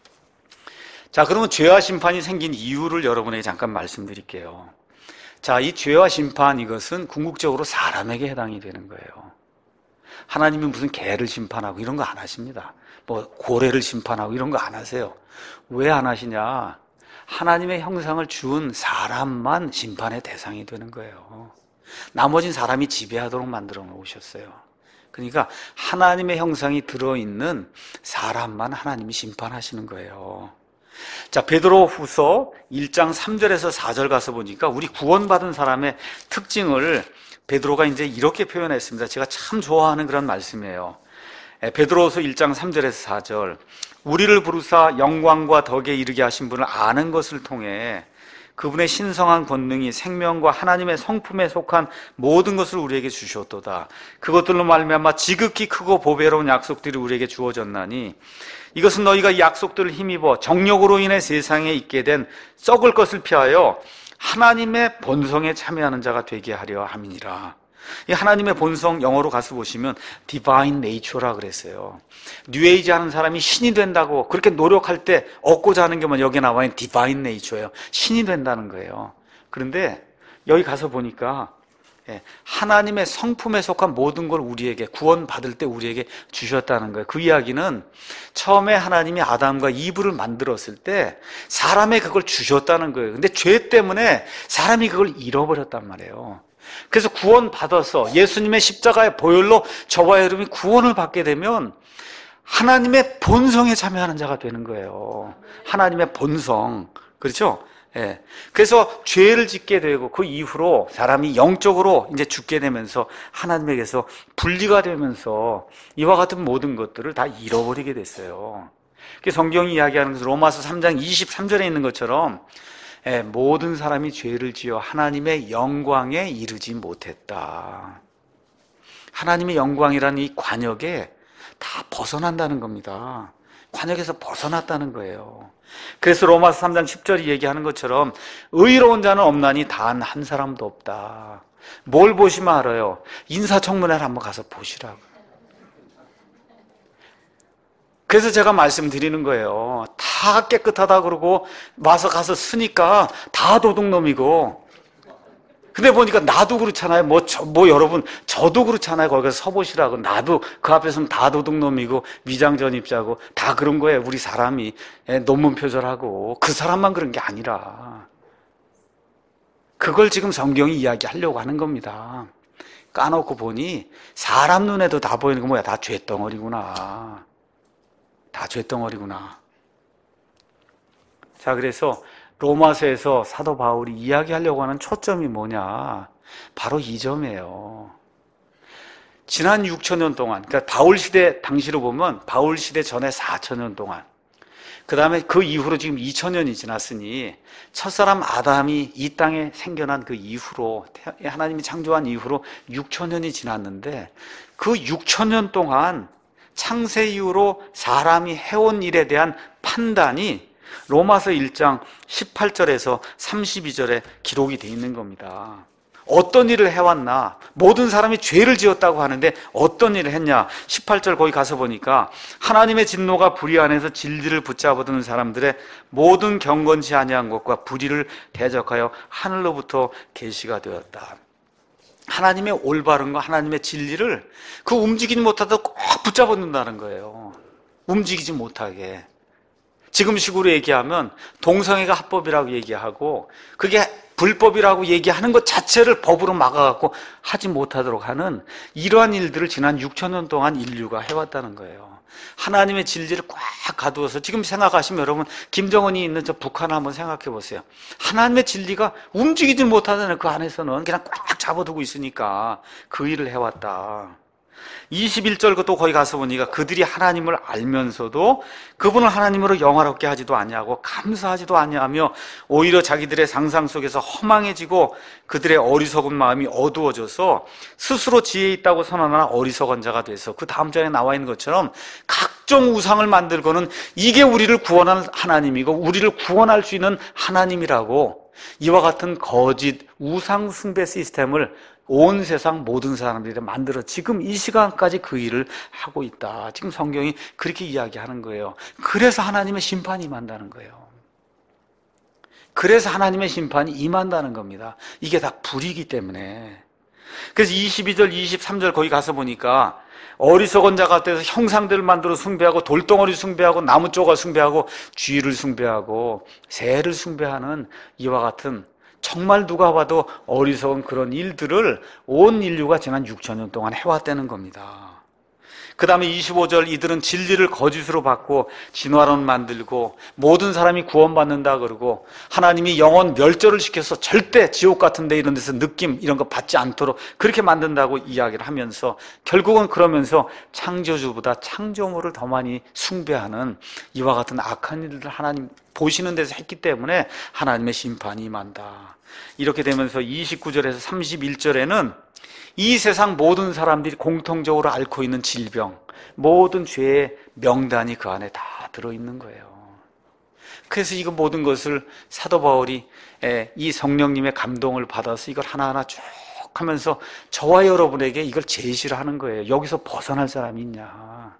자, 그러면 죄와 심판이 생긴 이유를 여러분에게 잠깐 말씀드릴게요. 자, 이 죄와 심판, 이것은 궁극적으로 사람에게 해당이 되는 거예요. 하나님이 무슨 개를 심판하고 이런 거 안 하십니다. 뭐 고래를 심판하고 이런 거 안 하세요. 왜 안 하시냐? 하나님의 형상을 준 사람만 심판의 대상이 되는 거예요. 나머진 사람이 지배하도록 만들어 놓으셨어요. 그러니까 하나님의 형상이 들어있는 사람만 하나님이 심판하시는 거예요. 자, 베드로후서 일 장 삼 절에서 사 절 가서 보니까 우리 구원받은 사람의 특징을 베드로가 이제 이렇게 표현했습니다. 제가 참 좋아하는 그런 말씀이에요. 베드로후서 일 장 삼 절에서 사 절. 우리를 부르사 영광과 덕에 이르게 하신 분을 아는 것을 통해 그분의 신성한 권능이 생명과 하나님의 성품에 속한 모든 것을 우리에게 주셨도다. 그것들로 말미암아 지극히 크고 보배로운 약속들이 우리에게 주어졌나니 이것은 너희가 이 약속들을 힘입어 정욕으로 인해 세상에 있게 된 썩을 것을 피하여 하나님의 본성에 참여하는 자가 되게 하려 함이니라. 이 하나님의 본성 영어로 가서 보시면 divine nature라 그랬어요. 뉴에이지 하는 사람이 신이 된다고 그렇게 노력할 때 얻고자 하는 게 뭐 여기 나와 있는 divine nature예요. 신이 된다는 거예요. 그런데 여기 가서 보니까 하나님의 성품에 속한 모든 걸 우리에게 구원받을 때 우리에게 주셨다는 거예요. 그 이야기는 처음에 하나님이 아담과 이브를 만들었을 때 사람에 그걸 주셨다는 거예요. 근데 죄 때문에 사람이 그걸 잃어버렸단 말이에요. 그래서 구원받아서 예수님의 십자가의 보혈로 저와 여러분이 구원을 받게 되면 하나님의 본성에 참여하는 자가 되는 거예요. 하나님의 본성, 그렇죠? 예. 그래서 죄를 짓게 되고 그 이후로 사람이 영적으로 이제 죽게 되면서 하나님에게서 분리가 되면서 이와 같은 모든 것들을 다 잃어버리게 됐어요. 성경이 이야기하는 것은 로마서 삼 장 이십삼 절에 있는 것처럼 예, 모든 사람이 죄를 지어 하나님의 영광에 이르지 못했다. 하나님의 영광이라는 이 관역에 다 벗어난다는 겁니다. 관역에서 벗어났다는 거예요. 그래서 로마서 삼 장 십 절이 얘기하는 것처럼 의로운 자는 없나니 단 한 사람도 없다. 뭘 보시면 알아요? 인사청문회를 한번 가서 보시라고. 그래서 제가 말씀드리는 거예요. 다 깨끗하다 그러고 와서 가서 쓰니까 다 도둑놈이고 근데 보니까 나도 그렇잖아요. 뭐, 저, 뭐 여러분, 저도 그렇잖아요. 거기 가서 서보시라고. 나도 그 앞에 서면 다 도둑놈이고, 위장전입자고, 다 그런 거예요. 우리 사람이. 예, 논문 표절하고. 그 사람만 그런 게 아니라. 그걸 지금 성경이 이야기하려고 하는 겁니다. 까놓고 보니, 사람 눈에도 다 보이는 거 뭐야? 다 죄덩어리구나. 다 죄덩어리구나. 자, 그래서, 로마서에서 사도 바울이 이야기하려고 하는 초점이 뭐냐? 바로 이 점이에요. 지난 육천 년 동안, 그러니까 바울 시대 당시로 보면 바울 시대 전에 사천 년 동안, 그 다음에 그 이후로 지금 이천 년이 지났으니 첫사람 아담이 이 땅에 생겨난 그 이후로, 하나님이 창조한 이후로 육천 년이 지났는데 그 육천 년 동안 창세 이후로 사람이 해온 일에 대한 판단이 로마서 일 장 십팔 절에서 삼십이 절에 기록이 되어 있는 겁니다. 어떤 일을 해왔나? 모든 사람이 죄를 지었다고 하는데 어떤 일을 했냐? 십팔 절 거기 가서 보니까 하나님의 진노가 불의 안에서 진리를 붙잡아두는 사람들의 모든 경건치 아니한 것과 불의를 대적하여 하늘로부터 계시가 되었다. 하나님의 올바른 거, 하나님의 진리를 그 움직이지 못하다 꼭 붙잡아 놓는다는 거예요. 움직이지 못하게. 지금식으로 얘기하면 동성애가 합법이라고 얘기하고 그게 불법이라고 얘기하는 것 자체를 법으로 막아갖고 하지 못하도록 하는 이러한 일들을 지난 육천 년 동안 인류가 해왔다는 거예요. 하나님의 진리를 꽉 가두어서 지금 생각하시면 여러분 김정은이 있는 저 북한 한번 생각해 보세요. 하나님의 진리가 움직이지 못하잖아요. 그 안에서는 그냥 꽉 잡아두고 있으니까 그 일을 해왔다. 이십일 절 또 거기 가서 보니까 그들이 하나님을 알면서도 그분을 하나님으로 영화롭게 하지도 아니하고 감사하지도 아니하며 오히려 자기들의 상상 속에서 허망해지고 그들의 어리석은 마음이 어두워져서 스스로 지혜 있다고 선언하는 어리석은 자가 돼서 그 다음 절에 나와 있는 것처럼 각종 우상을 만들고는 이게 우리를 구원할 하나님이고 우리를 구원할 수 있는 하나님이라고 이와 같은 거짓 우상 숭배 시스템을 온 세상 모든 사람들이 만들어 지금 이 시간까지 그 일을 하고 있다. 지금 성경이 그렇게 이야기하는 거예요. 그래서 하나님의 심판이 임한다는 거예요. 그래서 하나님의 심판이 임한다는 겁니다. 이게 다 불이기 때문에. 그래서 이십이 절, 이십삼 절 거기 가서 보니까 어리석은 자가 돼서 형상들을 만들어 숭배하고 돌덩어리 숭배하고 나무 쪼가 숭배하고 쥐를 숭배하고 새를 숭배하는 이와 같은 정말 누가 봐도 어리석은 그런 일들을 온 인류가 지난 육천 년 동안 해왔다는 겁니다. 그 다음에 이십오 절 이들은 진리를 거짓으로 받고 진화론 만들고 모든 사람이 구원받는다 그러고 하나님이 영혼 멸절을 시켜서 절대 지옥 같은 데 이런 데서 느낌 이런 거 받지 않도록 그렇게 만든다고 이야기를 하면서 결국은 그러면서 창조주보다 창조물을 더 많이 숭배하는 이와 같은 악한 일들을 하나님 보시는 데서 했기 때문에 하나님의 심판이 임한다. 이렇게 되면서 이십구 절에서 삼십일 절에는 이 세상 모든 사람들이 공통적으로 앓고 있는 질병, 모든 죄의 명단이 그 안에 다 들어있는 거예요. 그래서 이거 모든 것을 사도 바울이 이 성령님의 감동을 받아서 이걸 하나하나 쭉 하면서 저와 여러분에게 이걸 제시를 하는 거예요. 여기서 벗어날 사람이 있냐?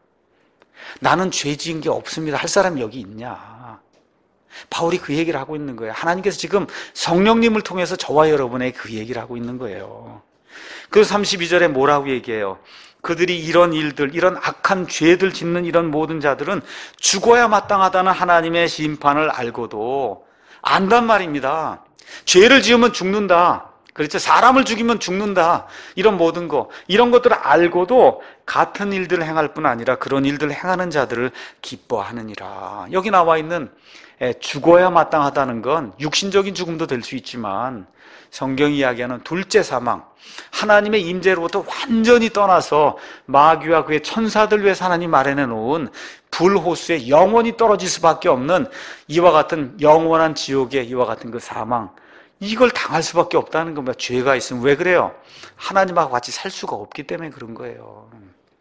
나는 죄 지은 게 없습니다. 할 사람이 여기 있냐? 바울이 그 얘기를 하고 있는 거예요. 하나님께서 지금 성령님을 통해서 저와 여러분에게 그 얘기를 하고 있는 거예요. 그래서 삼십이 절에 뭐라고 얘기해요? 그들이 이런 일들, 이런 악한 죄들 짓는 이런 모든 자들은 죽어야 마땅하다는 하나님의 심판을 알고도 안단 말입니다. 죄를 지으면 죽는다. 그렇죠? 사람을 죽이면 죽는다. 이런 모든 거, 이런 것들을 알고도 같은 일들을 행할 뿐 아니라 그런 일들을 행하는 자들을 기뻐하느니라. 여기 나와 있는 죽어야 마땅하다는 건 육신적인 죽음도 될 수 있지만 성경이 이야기하는 둘째 사망, 하나님의 임재로부터 완전히 떠나서 마귀와 그의 천사들 위해서 하나님 마련해 놓은 불호수에 영원히 떨어질 수밖에 없는 이와 같은 영원한 지옥의 이와 같은 그 사망, 이걸 당할 수밖에 없다는 겁니다. 죄가 있으면. 왜 그래요? 하나님하고 같이 살 수가 없기 때문에 그런 거예요.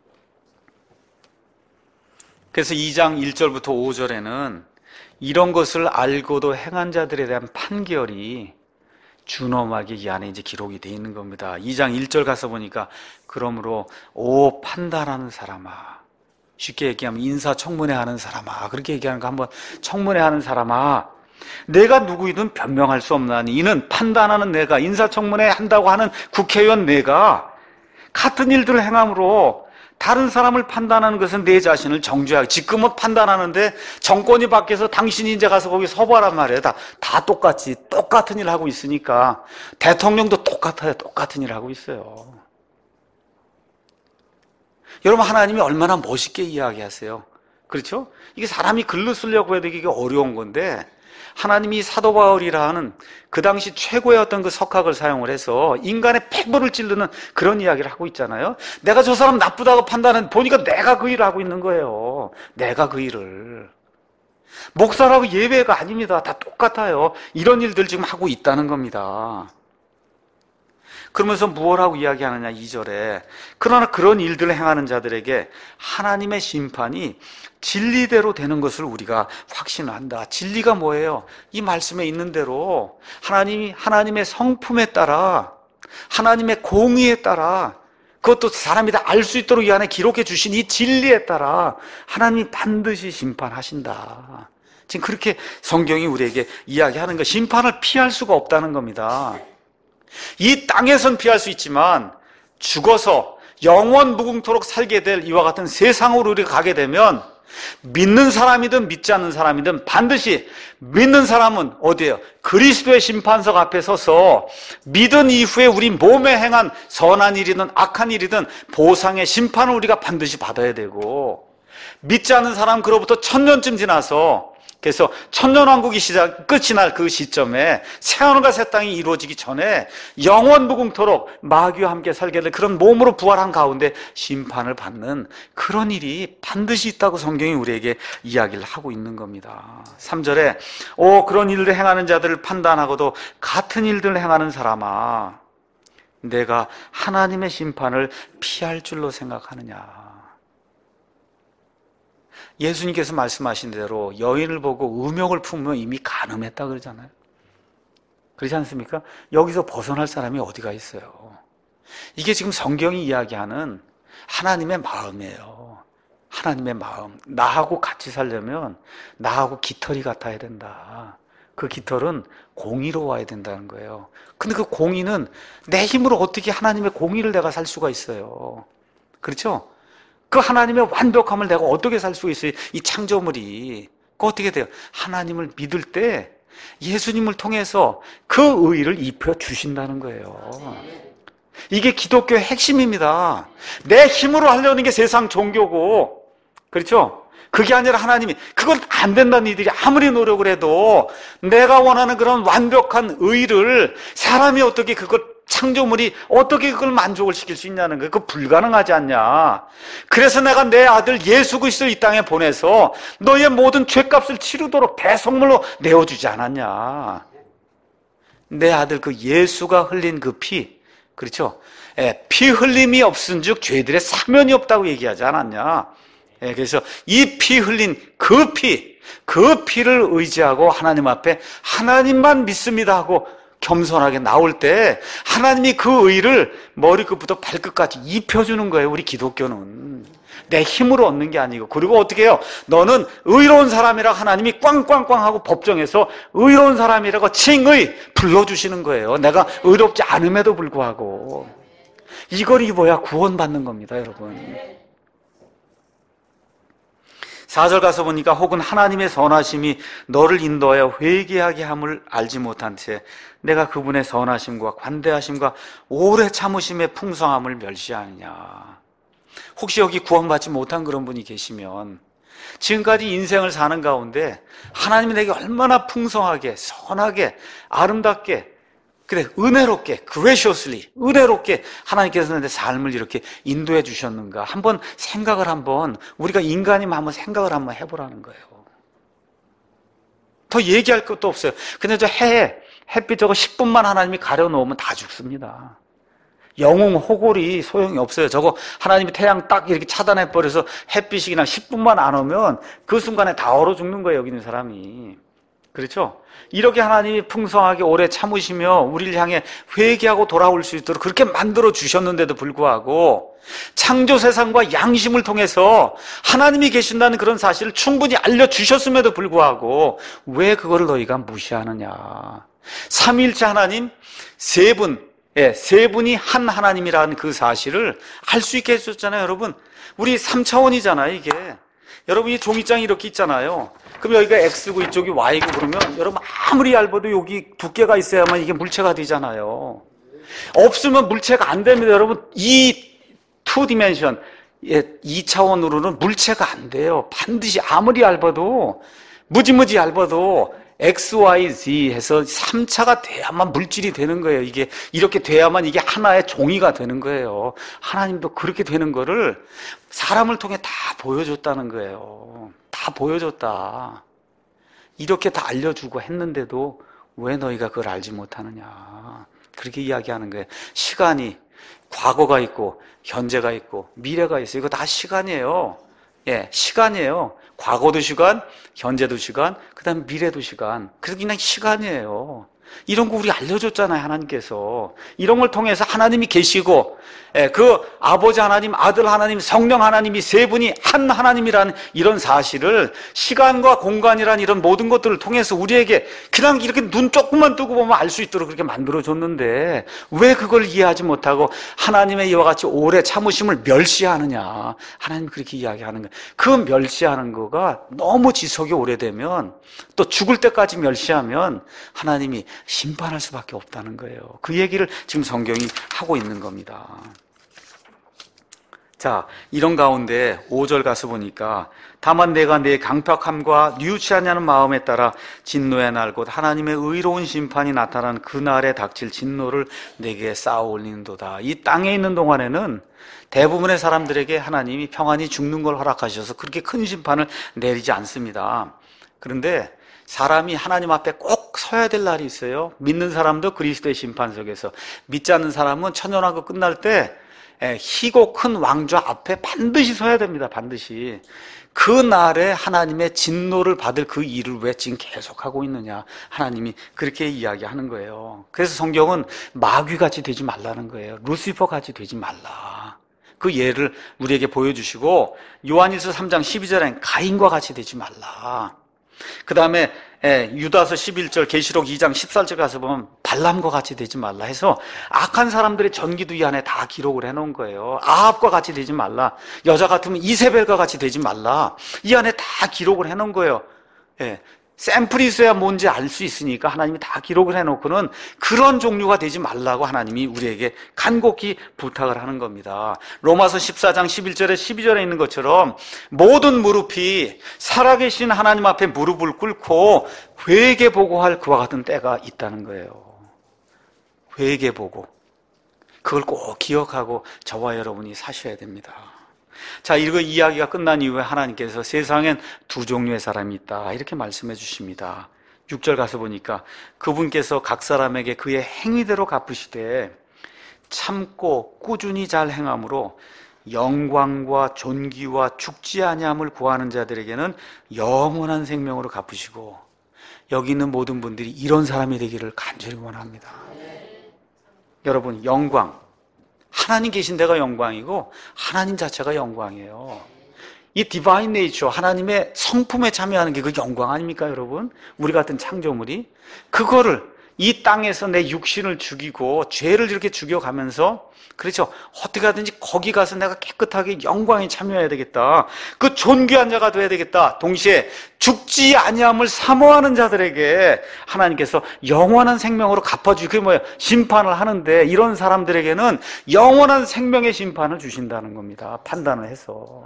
그래서 이 장 일 절부터 오 절에는 이런 것을 알고도 행한 자들에 대한 판결이 준엄하게 이 안에 이제 기록이 되어 있는 겁니다. 이 장 일 절 가서 보니까 그러므로 오 판단하는 사람아, 쉽게 얘기하면 인사청문회 하는 사람아, 그렇게 얘기하는 거 한번 청문회 하는 사람아, 내가 누구이든 변명할 수 없나니 이는 판단하는 내가, 인사청문회 한다고 하는 국회의원 내가 같은 일들을 행함으로 다른 사람을 판단하는 것은 내 자신을 정죄하고, 지금은 판단하는데 정권이 바뀌어서 당신이 이제 가서 거기 서봐란 말이에요. 다, 다 똑같이 똑같은 일 하고 있으니까. 대통령도 똑같아요. 똑같은 일 하고 있어요. 여러분, 하나님이 얼마나 멋있게 이야기하세요. 그렇죠? 이게 사람이 글로 쓰려고 해도 이게 어려운 건데, 하나님이 사도 바울이라는 그 당시 최고의 어떤 그 석학을 사용을 해서 인간의 폐부를 찌르는 그런 이야기를 하고 있잖아요. 내가 저 사람 나쁘다고 판단은, 보니까 내가 그 일을 하고 있는 거예요. 내가 그 일을. 목사라고 예외가 아닙니다. 다 똑같아요. 이런 일들 지금 하고 있다는 겁니다. 그러면서 무엇 하고 이야기하느냐, 이 절에. 그러나 그런 일들을 행하는 자들에게 하나님의 심판이 진리대로 되는 것을 우리가 확신한다. 진리가 뭐예요? 이 말씀에 있는 대로 하나님이, 하나님의 성품에 따라, 하나님의 공의에 따라, 그것도 사람이 다 알 수 있도록 이 안에 기록해 주신 이 진리에 따라 하나님이 반드시 심판하신다. 지금 그렇게 성경이 우리에게 이야기하는 거, 심판을 피할 수가 없다는 겁니다. 이 땅에선 피할 수 있지만 죽어서 영원 무궁토록 살게 될 이와 같은 세상으로 우리가 가게 되면, 믿는 사람이든 믿지 않는 사람이든 반드시, 믿는 사람은 어디예요? 그리스도의 심판석 앞에 서서 믿은 이후에 우리 몸에 행한 선한 일이든 악한 일이든 보상의 심판을 우리가 반드시 받아야 되고, 믿지 않는 사람 그로부터 천년쯤 지나서, 그래서 천년왕국이 시작, 끝이 날 그 시점에 새하늘과 새 땅이 이루어지기 전에 영원 무궁토록 마귀와 함께 살게 될 그런 몸으로 부활한 가운데 심판을 받는 그런 일이 반드시 있다고 성경이 우리에게 이야기를 하고 있는 겁니다. 삼 절에 오, 그런 일을 행하는 자들을 판단하고도 같은 일들을 행하는 사람아, 내가 하나님의 심판을 피할 줄로 생각하느냐. 예수님께서 말씀하신 대로 여인을 보고 음욕을 품으면 이미 간음했다 그러잖아요. 그렇지 않습니까? 여기서 벗어날 사람이 어디가 있어요? 이게 지금 성경이 이야기하는 하나님의 마음이에요. 하나님의 마음. 나하고 같이 살려면 나하고 깃털이 같아야 된다. 그 깃털은 공의로워야 된다는 거예요. 근데 그 공의는 내 힘으로 어떻게 하나님의 공의를 내가 살 수가 있어요? 그렇죠? 그 하나님의 완벽함을 내가 어떻게 살 수 있어요? 이 창조물이. 그 어떻게 돼요? 하나님을 믿을 때 예수님을 통해서 그 의의를 입혀 주신다는 거예요. 이게 기독교의 핵심입니다. 내 힘으로 하려는 게 세상 종교고, 그렇죠? 그게 아니라 하나님이, 그건 안 된다는 이들이 아무리 노력을 해도 내가 원하는 그런 완벽한 의의를 사람이 어떻게 그걸, 창조물이 어떻게 그걸 만족을 시킬 수 있냐는 거예요. 그거 불가능하지 않냐. 그래서 내가 내 아들 예수 그리스도를 이 땅에 보내서 너의 모든 죄값을 치르도록 대속물로 내어주지 않았냐. 내 아들 그 예수가 흘린 그 피, 그렇죠? 예, 피 흘림이 없은즉 죄들의 사면이 없다고 얘기하지 않았냐. 예, 그래서 이 피 흘린 그 피, 그 피를 의지하고 하나님 앞에 하나님만 믿습니다 하고 겸손하게 나올 때 하나님이 그 의를 머리끝부터 발끝까지 입혀주는 거예요. 우리 기독교는 내 힘으로 얻는 게 아니고. 그리고 어떻게 해요? 너는 의로운 사람이라 하나님이 꽝꽝꽝 하고 법정에서 의로운 사람이라고 칭의 불러주시는 거예요. 내가 의롭지 않음에도 불구하고. 이걸 입어야 구원받는 겁니다, 여러분. 사 절 가서 보니까 혹은 하나님의 선하심이 너를 인도하여 회개하게 함을 알지 못한 채 내가 그분의 선하심과 관대하심과 오래 참으심의 풍성함을 멸시하느냐. 혹시 여기 구원받지 못한 그런 분이 계시면 지금까지 인생을 사는 가운데 하나님이 내게 얼마나 풍성하게, 선하게, 아름답게, 그래, 은혜롭게, graciously, 은혜롭게 하나님께서 내 삶을 이렇게 인도해 주셨는가. 한번 생각을 한번, 우리가 인간이면 한번 생각을 한번 해보라는 거예요. 더 얘기할 것도 없어요. 근데 저 해, 햇빛 저거 십 분만 하나님이 가려놓으면 다 죽습니다. 영웅 호골이 소용이 없어요. 저거 하나님이 태양 딱 이렇게 차단해버려서 햇빛이 그냥 십 분만 안 오면 그 순간에 다 얼어 죽는 거예요, 여기 있는 사람이. 그렇죠? 이렇게 하나님이 풍성하게 오래 참으시며 우리를 향해 회개하고 돌아올 수 있도록 그렇게 만들어 주셨는데도 불구하고 창조 세상과 양심을 통해서 하나님이 계신다는 그런 사실을 충분히 알려주셨음에도 불구하고 왜 그거를 너희가 무시하느냐. 삼위일체 하나님 세 분, 예, 세 분이 한 하나님이라는 그 사실을 알 수 있게 해주셨잖아요. 여러분, 우리 삼 차원이잖아요 이게. 여러분, 이 종이장이 이렇게 있잖아요. 그럼 여기가 X고 이쪽이 Y고 그러면 여러분 아무리 얇아도 여기 두께가 있어야만 이게 물체가 되잖아요. 없으면 물체가 안 됩니다. 여러분, 이 투 디멘션, 이 차원으로는 물체가 안 돼요. 반드시 아무리 얇아도, 무지무지 얇아도 X, Y, Z 해서 삼 차가 돼야만 물질이 되는 거예요. 이게 이렇게 돼야만 이게 하나의 종이가 되는 거예요. 하나님도 그렇게 되는 거를 사람을 통해 다 보여줬다는 거예요. 다 보여줬다. 이렇게 다 알려주고 했는데도 왜 너희가 그걸 알지 못하느냐. 그렇게 이야기하는 거예요. 시간이 과거가 있고 현재가 있고 미래가 있어요. 이거 다 시간이에요. 예, 시간이에요. 과거도 시간, 현재도 시간, 그 다음에 미래도 시간. 그래서 그냥 시간이에요. 이런 거 우리 알려줬잖아요, 하나님께서. 이런 걸 통해서 하나님이 계시고, 예, 그 아버지 하나님, 아들 하나님, 성령 하나님이 세 분이 한 하나님이라는 이런 사실을 시간과 공간이란 이런 모든 것들을 통해서 우리에게 그냥 이렇게 눈 조금만 뜨고 보면 알 수 있도록 그렇게 만들어줬는데 왜 그걸 이해하지 못하고 하나님의 이와 같이 오래 참으심을 멸시하느냐. 하나님 그렇게 이야기하는 거예요. 그 멸시하는 거가 너무 지속이 오래되면 또 죽을 때까지 멸시하면 하나님이 심판할 수밖에 없다는 거예요. 그 얘기를 지금 성경이 하고 있는 겁니다. 자, 이런 가운데 오 절 가서 보니까 다만 내가 내 강팍함과 뉘우치 않냐는 마음에 따라 진노의 날 곧 하나님의 의로운 심판이 나타난 그날에 닥칠 진노를 내게 쌓아 올리는도다. 이 땅에 있는 동안에는 대부분의 사람들에게 하나님이 평안히 죽는 걸 허락하셔서 그렇게 큰 심판을 내리지 않습니다. 그런데 사람이 하나님 앞에 꼭 서야 될 날이 있어요. 믿는 사람도 그리스도의 심판 속에서, 믿지 않는 사람은 천년왕국 끝날 때 희고 큰 왕좌 앞에 반드시 서야 됩니다. 반드시. 그 날에 하나님의 진노를 받을 그 일을 왜 지금 계속하고 있느냐. 하나님이 그렇게 이야기하는 거예요. 그래서 성경은 마귀같이 되지 말라는 거예요. 루시퍼같이 되지 말라. 그 예를 우리에게 보여주시고, 요한일서 삼 장 십이 절엔 가인과 같이 되지 말라. 그 다음에 유다서 십일 절, 계시록 이 장 십사 절 가서 보면 발람과 같이 되지 말라 해서 악한 사람들의 전기도 이 안에 다 기록을 해놓은 거예요. 아합과 같이 되지 말라. 여자 같으면 이세벨과 같이 되지 말라. 이 안에 다 기록을 해놓은 거예요. 예. 샘플이 있어야 뭔지 알 수 있으니까 하나님이 다 기록을 해놓고는 그런 종류가 되지 말라고 하나님이 우리에게 간곡히 부탁을 하는 겁니다. 로마서 십사 장 십일 절에 십이 절에 있는 것처럼 모든 무릎이 살아계신 하나님 앞에 무릎을 꿇고 회개보고할 그와 같은 때가 있다는 거예요. 회개보고. 그걸 꼭 기억하고 저와 여러분이 사셔야 됩니다. 자, 이거 이야기가 끝난 이후에 하나님께서 세상엔 두 종류의 사람이 있다 이렇게 말씀해 주십니다. 육 절 가서 보니까 그분께서 각 사람에게 그의 행위대로 갚으시되 참고 꾸준히 잘 행함으로 영광과 존귀와 죽지 아니함을 구하는 자들에게는 영원한 생명으로 갚으시고, 여기 있는 모든 분들이 이런 사람이 되기를 간절히 원합니다. 여러분, 영광, 하나님 계신 데가 영광이고 하나님 자체가 영광이에요. 이 디바인 네이처, 하나님의 성품에 참여하는 게 그 영광 아닙니까, 여러분? 우리 같은 창조물이 그거를 이 땅에서 내 육신을 죽이고 죄를 이렇게 죽여가면서, 그렇죠, 어떻게 하든지 거기 가서 내가 깨끗하게 영광에 참여해야 되겠다, 그 존귀한 자가 돼야 되겠다. 동시에 죽지 아니함을 사모하는 자들에게 하나님께서 영원한 생명으로 갚아주고, 그게 뭐예요? 심판을 하는데 이런 사람들에게는 영원한 생명의 심판을 주신다는 겁니다. 판단을 해서.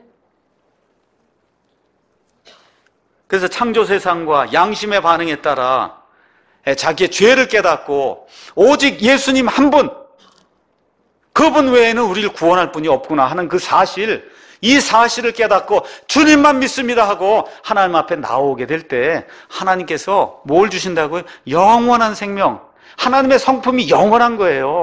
그래서 창조 세상과 양심의 반응에 따라 자기의 죄를 깨닫고 오직 예수님 한 분, 그분 외에는 우리를 구원할 분이 없구나 하는 그 사실, 이 사실을 깨닫고 주님만 믿습니다 하고 하나님 앞에 나오게 될 때 하나님께서 뭘 주신다고요? 영원한 생명. 하나님의 성품이 영원한 거예요.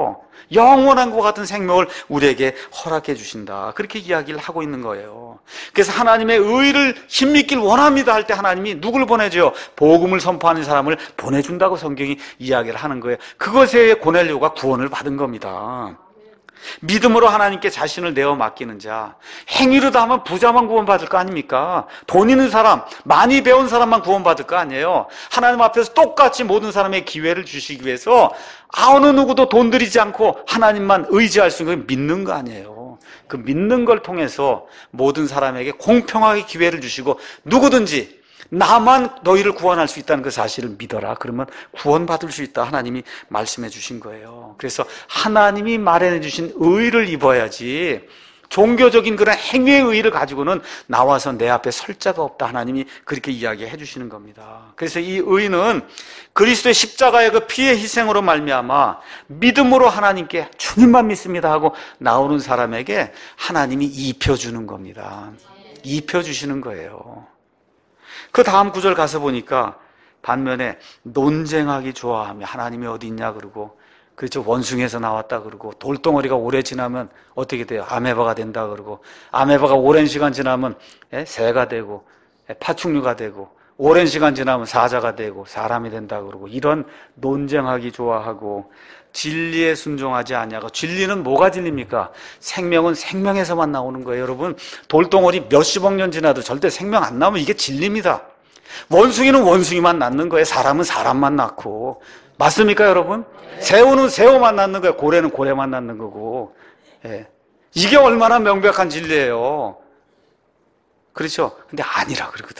영원한 것과 같은 생명을 우리에게 허락해 주신다. 그렇게 이야기를 하고 있는 거예요. 그래서 하나님의 의를 힘입길 원합니다 할 때 하나님이 누굴 보내줘요? 복음을 선포하는 사람을 보내준다고 성경이 이야기를 하는 거예요. 그것에 의해 고넬료가 구원을 받은 겁니다. 믿음으로 하나님께 자신을 내어 맡기는 자, 행위로도 하면 부자만 구원받을 거 아닙니까? 돈 있는 사람, 많이 배운 사람만 구원받을 거 아니에요. 하나님 앞에서 똑같이 모든 사람의 기회를 주시기 위해서 어느 누구도 돈 들이지 않고 하나님만 의지할 수 있는 걸 믿는 거 아니에요. 그 믿는 걸 통해서 모든 사람에게 공평하게 기회를 주시고 누구든지 나만 너희를 구원할 수 있다는 그 사실을 믿어라. 그러면 구원받을 수 있다. 하나님이 말씀해 주신 거예요. 그래서 하나님이 마련해 주신 의를 입어야지 종교적인 그런 행위의 의를 가지고는 나와서 내 앞에 설 자가 없다. 하나님이 그렇게 이야기해 주시는 겁니다. 그래서 이 의는 그리스도의 십자가의 그 피의 희생으로 말미암아 믿음으로 하나님께 주님만 믿습니다 하고 나오는 사람에게 하나님이 입혀주는 겁니다. 입혀주시는 거예요. 그 다음 구절 가서 보니까 반면에 논쟁하기 좋아하며 하나님이 어디 있냐 그러고, 그렇죠, 원숭이에서 나왔다 그러고, 돌덩어리가 오래 지나면 어떻게 돼요? 아메바가 된다 그러고, 아메바가 오랜 시간 지나면 새가 되고 파충류가 되고, 오랜 시간 지나면 사자가 되고 사람이 된다 그러고, 이런 논쟁하기 좋아하고 진리에 순종하지 아니하고. 진리는 뭐가 진리입니까? 생명은 생명에서만 나오는 거예요. 여러분, 돌덩어리 몇십억 년 지나도 절대 생명 안 나오면 이게 진리입니다. 원숭이는 원숭이만 낳는 거예요. 사람은 사람만 낳고. 맞습니까 여러분? 새우는 새우만 낳는 거예요. 고래는 고래만 낳는 거고. 예. 이게 얼마나 명백한 진리예요. 그렇죠? 근데 아니라 그러거든.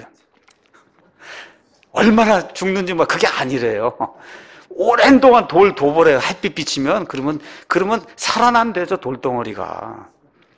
얼마나 죽는지 뭐 그게 아니래요. 오랜 동안 돌 도벌에 햇빛 비치면 그러면 그러면 살아난대죠. 돌덩어리가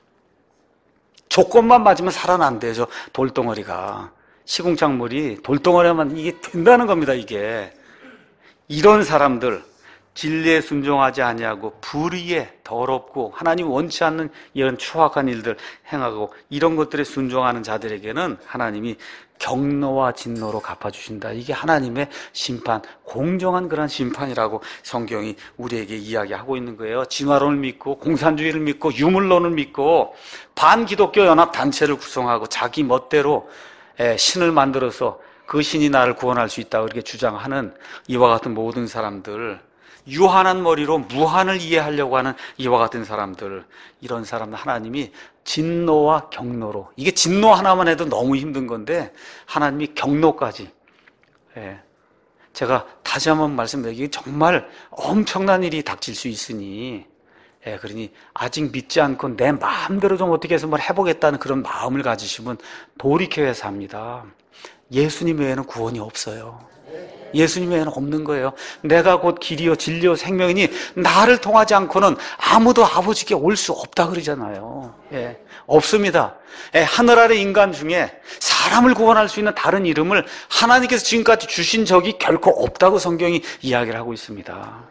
조건만 맞으면 살아난대죠. 돌덩어리가 시궁창물이 돌덩어리만 이게 된다는 겁니다. 이게 이런 사람들, 진리에 순종하지 아니하고 불의에 더럽고 하나님 원치 않는 이런 추악한 일들 행하고 이런 것들에 순종하는 자들에게는 하나님이 경노와 진노로 갚아주신다. 이게 하나님의 심판, 공정한 그런 심판이라고 성경이 우리에게 이야기하고 있는 거예요. 진화론을 믿고 공산주의를 믿고 유물론을 믿고 반기독교 연합단체를 구성하고 자기 멋대로 신을 만들어서 그 신이 나를 구원할 수 있다고 이렇게 주장하는 이와 같은 모든 사람들, 유한한 머리로 무한을 이해하려고 하는 이와 같은 사람들, 이런 사람들 하나님이 진노와 경노로, 이게 진노 하나만 해도 너무 힘든 건데 하나님이 경노까지, 예. 제가 다시 한번 말씀드리기, 정말 엄청난 일이 닥칠 수 있으니, 예, 그러니 아직 믿지 않고 내 마음대로 좀 어떻게 해서 뭘 해보겠다는 그런 마음을 가지시면 돌이켜야 합니다. 예수님 외에는 구원이 없어요. 예수님 외에는 없는 거예요. 내가 곧 길이요 진리요 생명이니 나를 통하지 않고는 아무도 아버지께 올 수 없다 그러잖아요. 예, 없습니다. 예, 하늘 아래 인간 중에 사람을 구원할 수 있는 다른 이름을 하나님께서 지금까지 주신 적이 결코 없다고 성경이 이야기를 하고 있습니다.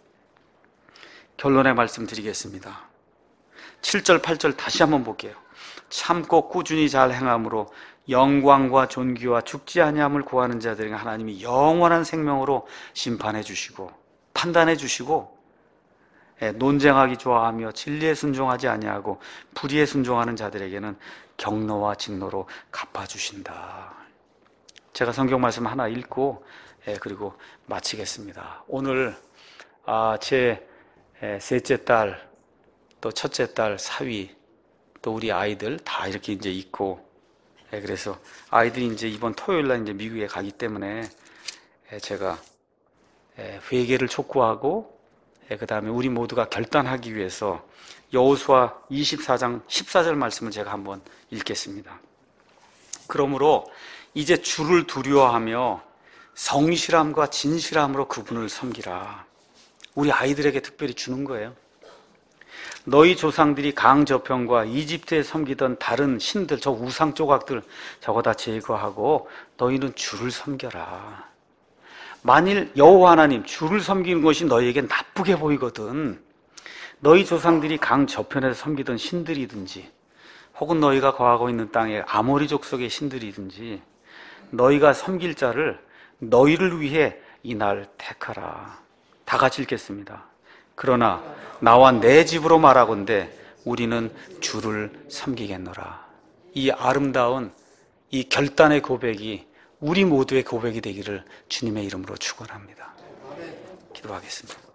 결론의 말씀 드리겠습니다. 칠 절 팔 절 다시 한번 볼게요. 참고 꾸준히 잘 행함으로 영광과 존귀와 죽지 아니함을 구하는 자들에게 하나님이 영원한 생명으로 심판해 주시고 판단해 주시고, 논쟁하기 좋아하며 진리에 순종하지 아니하고 불의에 순종하는 자들에게는 경노와 진노로 갚아주신다. 제가 성경 말씀 하나 읽고 그리고 마치겠습니다. 오늘 제 셋째 딸, 또 첫째 딸 사위, 또 우리 아이들 다 이렇게 이제 있고, 그래서 아이들이 이제 이번 토요일 날 이제 미국에 가기 때문에 제가 회개를 촉구하고, 그 다음에 우리 모두가 결단하기 위해서 여호수아 이십사 장 십사 절 말씀을 제가 한번 읽겠습니다. 그러므로 이제 주를 두려워하며 성실함과 진실함으로 그분을 섬기라. 우리 아이들에게 특별히 주는 거예요. 너희 조상들이 강 저편과 이집트에 섬기던 다른 신들, 저 우상 조각들 저거 다 제거하고 너희는 주를 섬겨라. 만일 여호와 하나님 주를 섬기는 것이 너희에게 나쁘게 보이거든, 너희 조상들이 강 저편에서 섬기던 신들이든지 혹은 너희가 거하고 있는 땅의 아모리 족속의 신들이든지 너희가 섬길 자를 너희를 위해 이날 택하라. 다 같이 읽겠습니다. 그러나 나와 내 집으로 말하건대 우리는 주를 섬기겠노라. 이 아름다운 이 결단의 고백이 우리 모두의 고백이 되기를 주님의 이름으로 축원합니다. 기도하겠습니다.